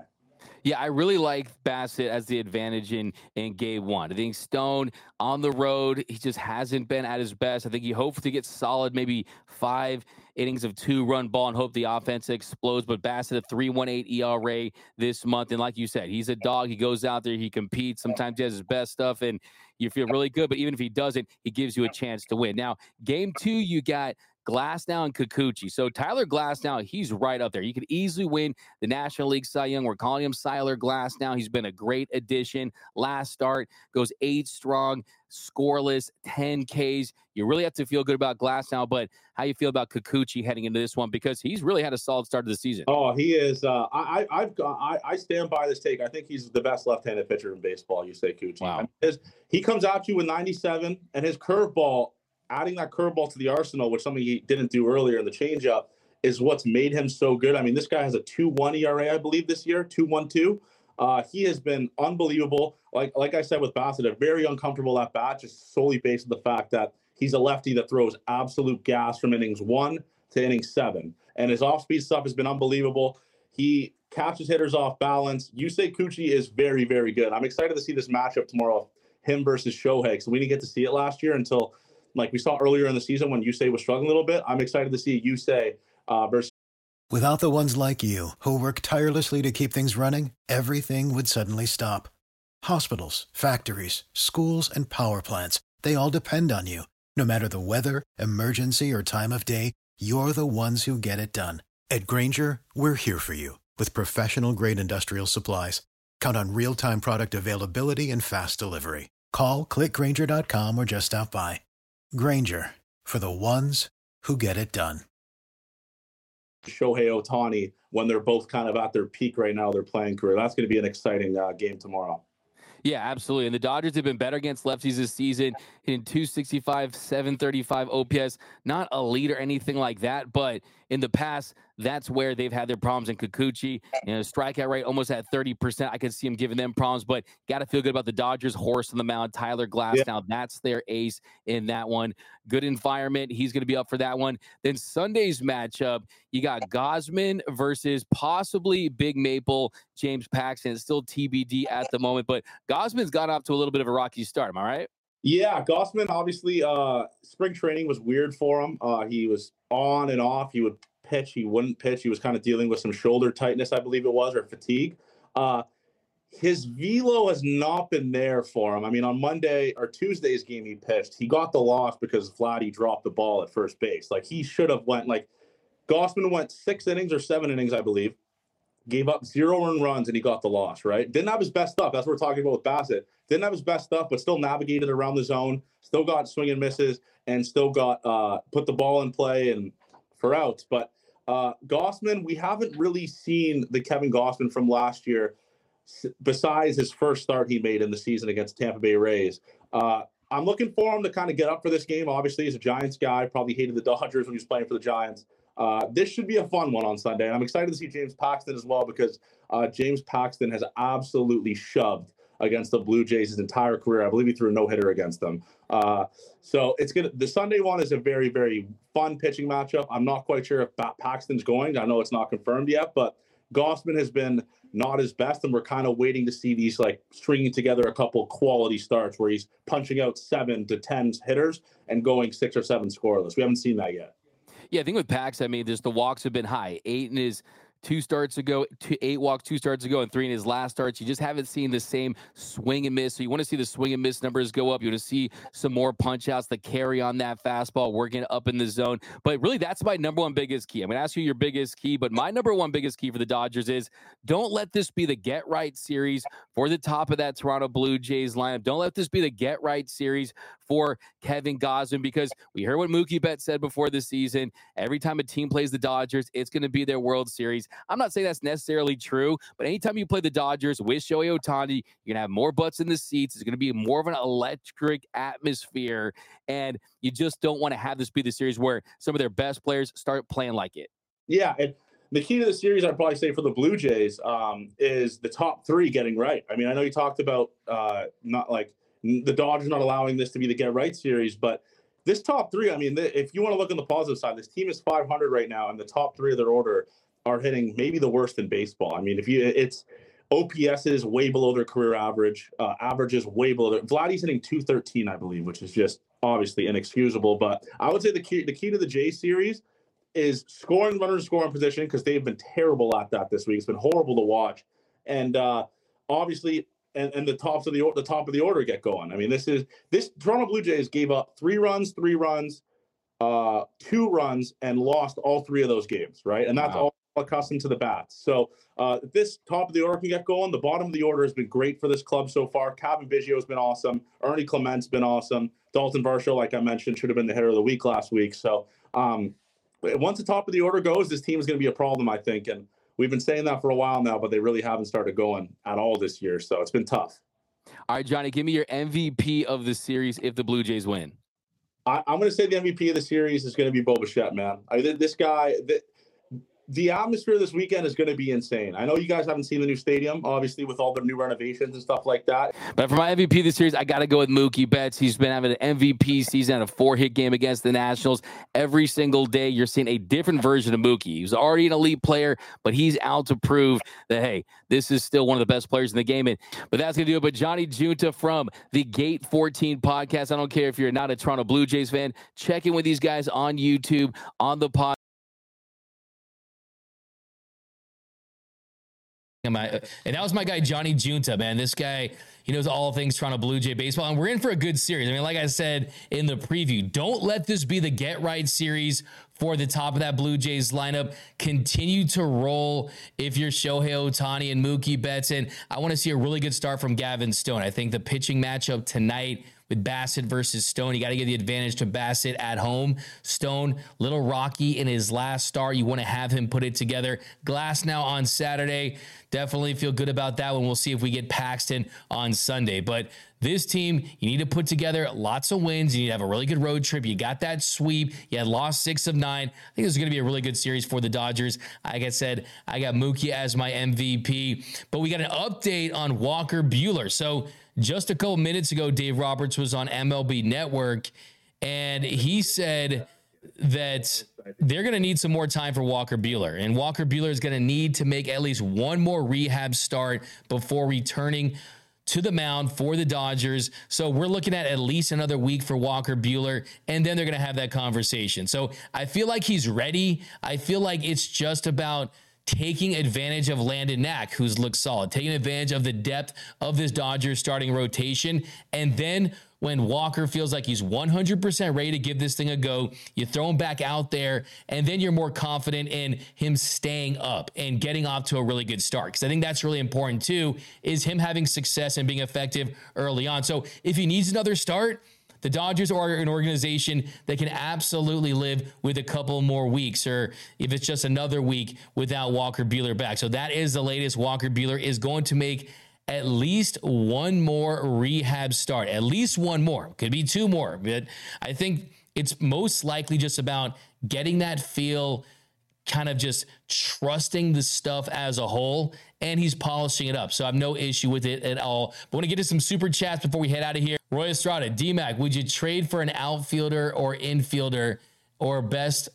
Yeah, I really like Bassett as the advantage in in game one. I think Stone on the road, he just hasn't been at his best. I think you hope to get solid, maybe five innings of two-run ball and hope the offense explodes. But Bassett, a three point one eight E R A this month. And like you said, he's a dog. He goes out there, he competes. Sometimes he has his best stuff, and you feel really good. But even if he doesn't, he gives you a chance to win. Now, game two, you got Glasnow and Kikuchi. So Tyler Glasnow, he's right up there. You could easily win the National League Cy Young. We're calling him Tyler Glasnow. He's been a great addition. Last start goes eight strong, scoreless, ten Ks. You really have to feel good about Glasnow, but how you feel about Kikuchi heading into this one, because he's really had a solid start to the season. Oh, he is. Uh, I, I, I've got, I, I stand by this take. I think he's the best left-handed pitcher in baseball. You say Kuchi. Wow. I mean, his, he comes at you with ninety-seven, and his curveball, adding that curveball to the arsenal, which something he didn't do earlier in the changeup, is what's made him so good. I mean, this guy has a two point one E R A, I believe, this year, two point one two. Uh, he has been unbelievable. Like like I said with Bassett, a very uncomfortable at bat, just solely based on the fact that he's a lefty that throws absolute gas from innings one to inning seven. And his off-speed stuff has been unbelievable. He catches hitters off balance. Yusei Kikuchi is very, very good. I'm excited to see this matchup tomorrow, him versus Shohei. So we didn't get to see it last year until, like we saw earlier in the season when Yusei was struggling a little bit. I'm excited to see Yusei uh, versus. Without the ones like you, who work tirelessly to keep things running, everything would suddenly stop. Hospitals, factories, schools, and power plants, they all depend on you. No matter the weather, emergency, or time of day, you're the ones who get it done. At Grainger, we're here for you with professional-grade industrial supplies. Count on real-time product availability and fast delivery. Call, click Grainger dot com, or just stop by. Grainger, for the ones who get it done. Shohei Ohtani, when they're both kind of at their peak right now, their playing career. That's going to be an exciting uh, game tomorrow. Yeah, absolutely. And the Dodgers have been better against lefties this season, hitting two sixty-five, seven thirty-five O P S. Not a lead or anything like that, but in the past, that's where they've had their problems. In Kikuchi, you know, strikeout rate almost at thirty percent. I could see him giving them problems, but got to feel good about the Dodgers' horse on the mound, Tyler Glasnow. Yeah. Now, that's their ace in that one. Good environment. He's going to be up for that one. Then Sunday's matchup, you got Gausman versus possibly Big Maple, James Paxton. It's still T B D at the moment, but Gausman's got off to a little bit of a rocky start. Am I right? Yeah, Gausman, obviously, uh, spring training was weird for him. Uh, he was on and off. He would pitch. He wouldn't pitch. He was kind of dealing with some shoulder tightness, I believe it was, or fatigue. Uh, his velo has not been there for him. I mean, on Monday or Tuesday's game he pitched, he got the loss because Vladdy dropped the ball at first base. Like, he should have went, like, Gausman went six innings or seven innings, I believe, gave up zero earned runs, and he got the loss, right? Didn't have his best stuff. That's what we're talking about with Bassett. Didn't have his best stuff, but still navigated around the zone, still got swing and misses, and still got uh, put the ball in play and for outs. But uh, Gausman, we haven't really seen the Kevin Gausman from last year, besides his first start he made in the season against Tampa Bay Rays. Uh, I'm looking for him to kind of get up for this game. Obviously, he's a Giants guy, probably hated the Dodgers when he was playing for the Giants. Uh, this should be a fun one on Sunday. And I'm excited to see James Paxton as well, because uh, James Paxton has absolutely shoved against the Blue Jays his entire career. I believe he threw a no-hitter against them. Uh, so it's gonna. The Sunday one is a very, very fun pitching matchup. I'm not quite sure if pa- Paxton's going. I know it's not confirmed yet, but Gausman has been not his best, and we're kind of waiting to see these, like, stringing together a couple quality starts where he's punching out seven to ten hitters and going six or seven scoreless. We haven't seen that yet. Yeah, I think with Pax, I mean, just the walks have been high. Eight in his two starts ago, two, eight walks two starts ago, and three in his last starts. You just haven't seen the same swing and miss. So you want to see the swing and miss numbers go up. You want to see some more punch outs, the carry on that fastball, working up in the zone. But really, that's my number one biggest key. I'm going to ask you your biggest key, but my number one biggest key for the Dodgers is don't let this be the get right series for the top of that Toronto Blue Jays lineup. Don't let this be the get right series for Kevin Gausman, because we heard what Mookie Betts said before the season. Every time a team plays the Dodgers, it's going to be their World Series. I'm not saying that's necessarily true, but anytime you play the Dodgers with Shohei Ohtani, you're going to have more butts in the seats. It's going to be more of an electric atmosphere, and you just don't want to have this be the series where some of their best players start playing like it. Yeah, and the key to the series, I'd probably say for the Blue Jays, um, is the top three getting right. I mean, I know you talked about uh, not like the Dodgers not allowing this to be the get right series, but this top three, I mean, if you want to look on the positive side, this team is five hundred right now, and the top three of their order are hitting maybe the worst in baseball. I mean, if you, it's O P S is way below their career average. Uh, average is way below their. Vladdy's hitting two thirteen, I believe, which is just obviously inexcusable. But I would say the key, the key to the J series is scoring runners in scoring position, because they've been terrible at that this week. It's been horrible to watch. And uh, obviously, and, and the tops of the the top of the order get going. I mean, this is this Toronto Blue Jays gave up three runs, three runs, uh, two runs, and lost all three of those games, right? And that's wow. all accustomed to the bats. So uh, if this top of the order can get going, the bottom of the order has been great for this club so far. Cavan Biggio has been awesome. Ernie Clement's been awesome. Dalton Varsho, like I mentioned, should have been the hitter of the week last week. So um, once the top of the order goes, this team is going to be a problem, I think. And we've been saying that for a while now, but they really haven't started going at all this year. So it's been tough. All right, Johnny, give me your M V P of the series if the Blue Jays win. I, I'm going to say the M V P of the series is going to be Bo Bichette, man. I, this guy, the, the atmosphere this weekend is going to be insane. I know you guys haven't seen the new stadium, obviously, with all the new renovations and stuff like that. But for my M V P of the series, I got to go with Mookie Betts. He's been having an M V P season, a four-hit game against the Nationals. Every single day, you're seeing a different version of Mookie. He was already an elite player, but he's out to prove that, hey, this is still one of the best players in the game. And, but that's going to do it. But Johnny Junta from the Gate fourteen podcast. I don't care if you're not a Toronto Blue Jays fan. Check in with these guys on YouTube, on the podcast. My, and that was my guy, Johnny Junta, man. This guy, he knows all things Toronto Blue Jay baseball, and we're in for a good series. I mean, like I said in the preview, don't let this be the get right series for the top of that Blue Jays lineup. Continue to roll if you're Shohei Ohtani and Mookie Betts. And I want to see a really good start from Gavin Stone. I think the pitching matchup tonight with Bassett versus Stone, you got to give the advantage to Bassett at home. Stone, little rocky in his last start. You want to have him put it together. Glasnow on Saturday. Definitely feel good about that one. We'll see if we get Paxton on Sunday. But this team, you need to put together lots of wins. You need to have a really good road trip. You got that sweep. You had lost six of nine. I think this is going to be a really good series for the Dodgers. Like I said, I got Mookie as my M V P. But we got an update on Walker Buehler. So just a couple minutes ago, Dave Roberts was on M L B Network, and he said that they're going to need some more time for Walker Buehler. And Walker Buehler is going to need to make at least one more rehab start before returning to the mound for the Dodgers. So we're looking at at least another week for Walker Buehler, and then they're going to have that conversation. So I feel like he's ready. I feel like it's just about taking advantage of Landon Knack, who's looked solid, taking advantage of the depth of this Dodgers starting rotation. And then when Walker feels like he's one hundred percent ready to give this thing a go, you throw him back out there, and then you're more confident in him staying up and getting off to a really good start. Because I think that's really important too, is him having success and being effective early on. So if he needs another start, the Dodgers are an organization that can absolutely live with a couple more weeks, or if it's just another week without Walker Buehler back. So that is the latest. Walker Buehler is going to make at least one more rehab start, at least one more. Could be two more, but I think it's most likely just about getting that feel, kind of just trusting the stuff as a whole, and he's polishing it up. So I have no issue with it at all. But I want to get to some super chats before we head out of here. Roy Estrada, D-Mac, would you trade for an outfielder or infielder, or best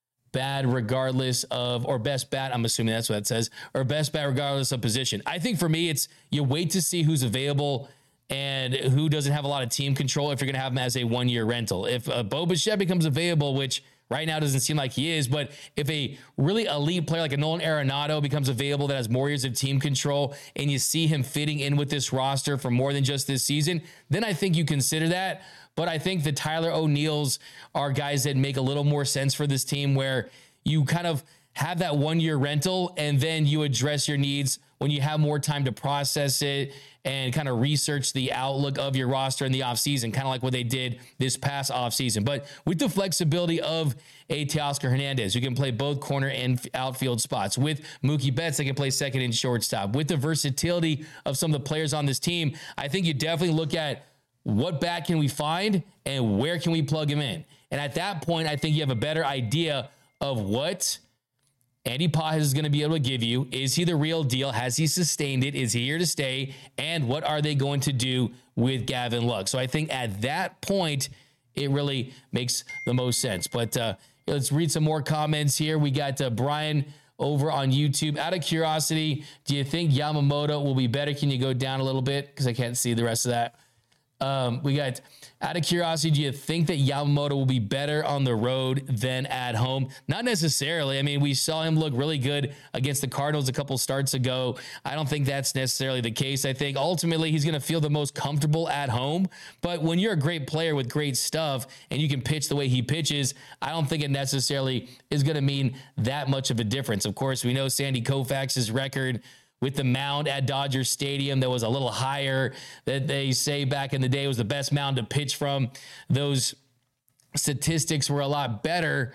bad regardless of, or best bat, I'm assuming that's what it says, or best bat regardless of position? I think for me, it's you wait to see who's available and who doesn't have a lot of team control if you're going to have him as a one-year rental. If uh, Bo Bichette becomes available, which right now doesn't seem like he is, but if a really elite player like a Nolan Arenado becomes available that has more years of team control, and you see him fitting in with this roster for more than just this season, then I think you consider that. But I think the Tyler O'Neills are guys that make a little more sense for this team, where you kind of have that one-year rental and then you address your needs when you have more time to process it and kind of research the outlook of your roster in the offseason, kind of like what they did this past offseason. But with the flexibility of a Teoscar Hernandez, who can play both corner and outfield spots, with Mookie Betts, that can play second and shortstop, with the versatility of some of the players on this team, I think you definitely look at what bat can we find and where can we plug him in. And at that point, I think you have a better idea of what Andy Pages is going to be able to give you. Is he the real deal? Has he sustained it? Is he here to stay? And what are they going to do with Gavin Lux? So I think at that point, it really makes the most sense. But uh, let's read some more comments here. We got uh, Brian over on YouTube. Out of curiosity, do you think Yamamoto will be better? Can you go down a little bit? Because I can't see the rest of that. Um, we got, out of curiosity, do you think that Yamamoto will be better on the road than at home? Not necessarily. I mean, we saw him look really good against the Cardinals a couple starts ago. I don't think that's necessarily the case. I think ultimately he's going to feel the most comfortable at home. But when you're a great player with great stuff and you can pitch the way he pitches, I don't think it necessarily is going to mean that much of a difference. Of course, we know Sandy Koufax's record with the mound at Dodger Stadium that was a little higher, that they say back in the day was the best mound to pitch from. Those statistics were a lot better,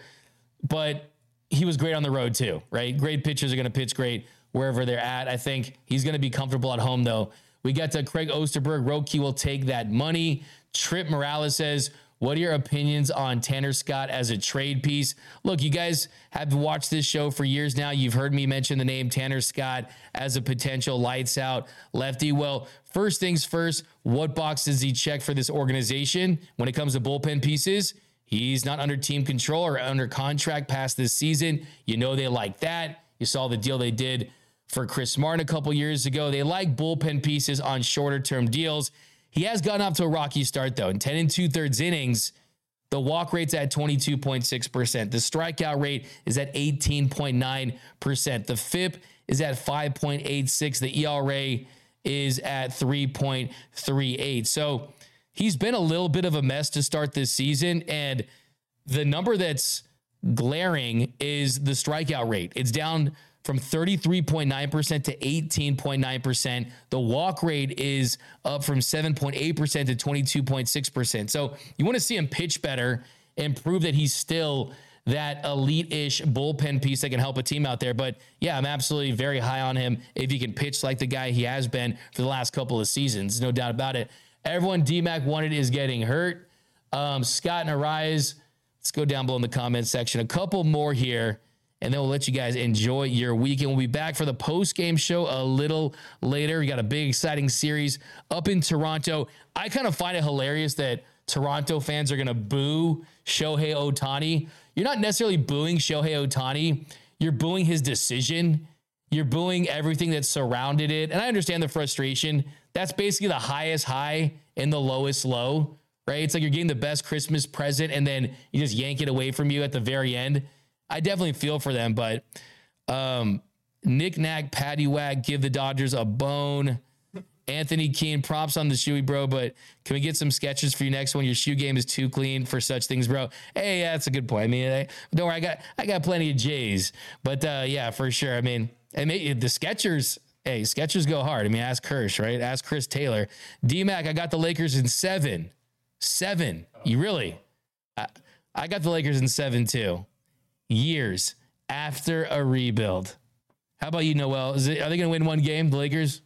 but he was great on the road too, right? Great pitchers are going to pitch great wherever they're at. I think he's going to be comfortable at home though. We got to Craig Osterberg. Roki will take that money. Trip Morales says, what are your opinions on Tanner Scott as a trade piece? Look, you guys have watched this show for years now. You've heard me mention the name Tanner Scott as a potential lights out lefty. Well, first things first, what box does he check for this organization when it comes to bullpen pieces? He's not under team control or under contract past this season. You know they like that. You saw the deal they did for Chris Martin a couple years ago. They like bullpen pieces on shorter term deals. He has gotten off to a rocky start, though. In ten and two-thirds innings, the walk rate's at twenty-two point six percent. The strikeout rate is at eighteen point nine percent. The F I P is at five point eight six. The E R A is at three point three eight. So he's been a little bit of a mess to start this season, and the number that's glaring is the strikeout rate. It's down from thirty-three point nine percent to eighteen point nine percent. The walk rate is up from seven point eight percent to twenty-two point six percent. So you want to see him pitch better and prove that he's still that elite-ish bullpen piece that can help a team out there. But yeah, I'm absolutely very high on him if he can pitch like the guy he has been for the last couple of seasons. No doubt about it. Everyone D-Mac wanted is getting hurt. Um, Scott and Arise, let's go down below in the comments section. A couple more here, and then we'll let you guys enjoy your weekend. We'll be back for the post-game show a little later. We got a big, exciting series up in Toronto. I kind of find it hilarious that Toronto fans are going to boo Shohei Ohtani. You're not necessarily booing Shohei Ohtani. You're booing his decision. You're booing everything that surrounded it. And I understand the frustration. That's basically the highest high and the lowest low, right? It's like you're getting the best Christmas present and then you just yank it away from you at the very end. I definitely feel for them, but um, Nick Nack, Patty Wag, give the Dodgers a bone. Anthony Keene, props on the shoey, bro, but can we get some sketches for you next one? Your shoe game is too clean for such things, bro. Hey, yeah, that's a good point. I mean, I, don't worry, I got I got plenty of J's, but uh, yeah, for sure. I mean, and maybe the Skechers, hey, Skechers go hard. I mean, ask Kirsch, right? Ask Chris Taylor. D-Mac, I got the Lakers in seven. Seven. You really? I, I got the Lakers in seven, too. Years after a rebuild. How about you, Noel? Is it, are they going to win one game, the Lakers?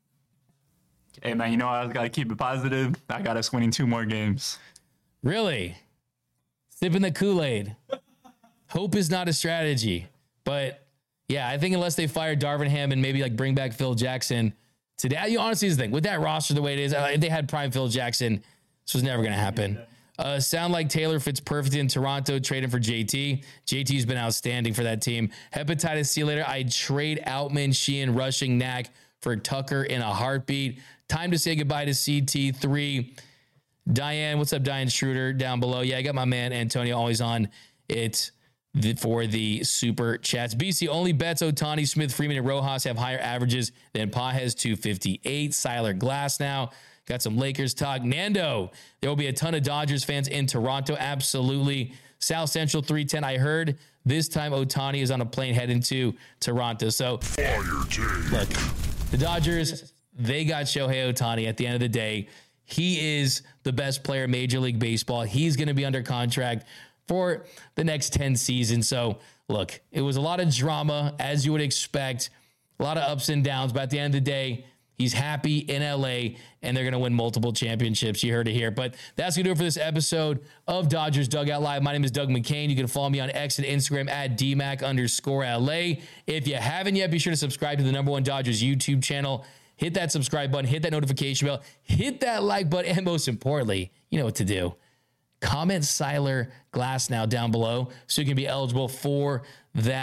Hey, man, you know, I got to keep it positive. I got us winning two more games. Really? Sipping the Kool-Aid. Hope is not a strategy. But, yeah, I think unless they fire Darvin Ham and maybe, like, bring back Phil Jackson today. You honestly, is the thing. With that roster the way it is, if they had prime Phil Jackson, this was never going to happen. Uh, sound like Taylor fits perfect in Toronto, trading for J T. J T's been outstanding for that team. Hepatitis, see you later. I'd trade Outman, Sheehan, Rushing, Knack for Tucker in a heartbeat. Time to say goodbye to C T three. Diane, what's up, Diane Schroeder down below? Yeah, I got my man Antonio always on it for the super chats. B C only bets Ohtani, Smith, Freeman, and Rojas have higher averages than Pages two fifty-eight. Siler Glass now. Got some Lakers talk. Nando, there will be a ton of Dodgers fans in Toronto. Absolutely. South Central three ten. I heard this time Ohtani is on a plane heading to Toronto. So, look, the Dodgers, they got Shohei Ohtani at the end of the day. He is the best player in Major League Baseball. He's going to be under contract for the next ten seasons. So, look, it was a lot of drama, as you would expect, a lot of ups and downs. But at the end of the day, he's happy in L A, and they're going to win multiple championships. You heard it here. But that's going to do it for this episode of Dodgers Dugout Live. My name is Doug McCain. You can follow me on X and Instagram at DMac underscore LA. If you haven't yet, be sure to subscribe to the number one Dodgers YouTube channel. Hit that subscribe button. Hit that notification bell. Hit that like button. And most importantly, you know what to do. Comment Siler Glass now down below so you can be eligible for that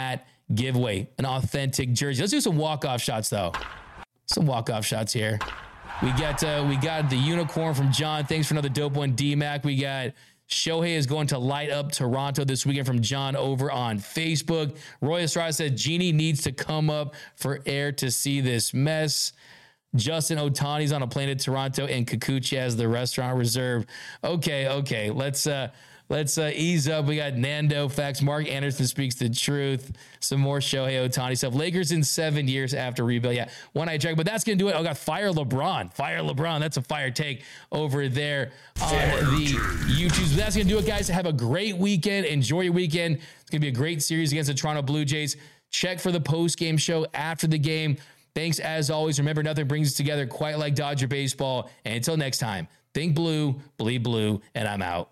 giveaway, an authentic jersey. Let's do some walk-off shots, though. Some walk-off shots here. We got uh, we got the unicorn from John. Thanks for another dope one, D-Mac. We got Shohei is going to light up Toronto this weekend from John over on Facebook. Roy Estrada said Genie needs to come up for air to see this mess. Justin Otani's on a plane to Toronto and Kikuchi has the restaurant reserved. Okay, okay. Let's uh let's uh, ease up. We got Nando facts. Mark Anderson speaks the truth. Some more Shohei Otani stuff. Lakers in seven years after rebuild. Yeah, one night track, but that's gonna do it. I got fire LeBron. Fire LeBron. That's a fire take over there on the YouTubes. But that's gonna do it, guys. Have a great weekend. Enjoy your weekend. It's gonna be a great series against the Toronto Blue Jays. Check for the post-game show after the game. Thanks as always. Remember, nothing brings us together quite like Dodger baseball. And until next time, think blue, bleed blue, and I'm out.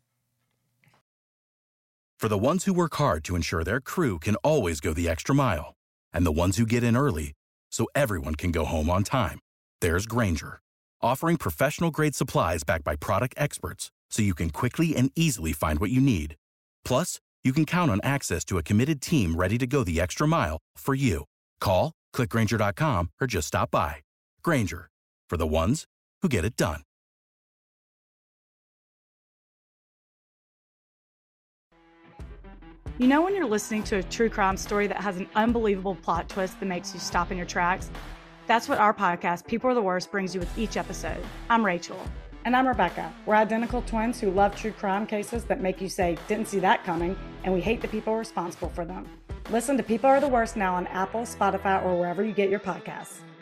For the ones who work hard to ensure their crew can always go the extra mile, and the ones who get in early so everyone can go home on time, there's Grainger, offering professional-grade supplies backed by product experts so you can quickly and easily find what you need. Plus, you can count on access to a committed team ready to go the extra mile for you. Call, click Grainger dot com, or just stop by. Grainger, for the ones who get it done. You know when you're listening to a true crime story that has an unbelievable plot twist that makes you stop in your tracks? That's what our podcast, People Are the Worst, brings you with each episode. I'm Rachel. And I'm Rebecca. We're identical twins who love true crime cases that make you say, didn't see that coming, and we hate the people responsible for them. Listen to People Are the Worst now on Apple, Spotify, or wherever you get your podcasts.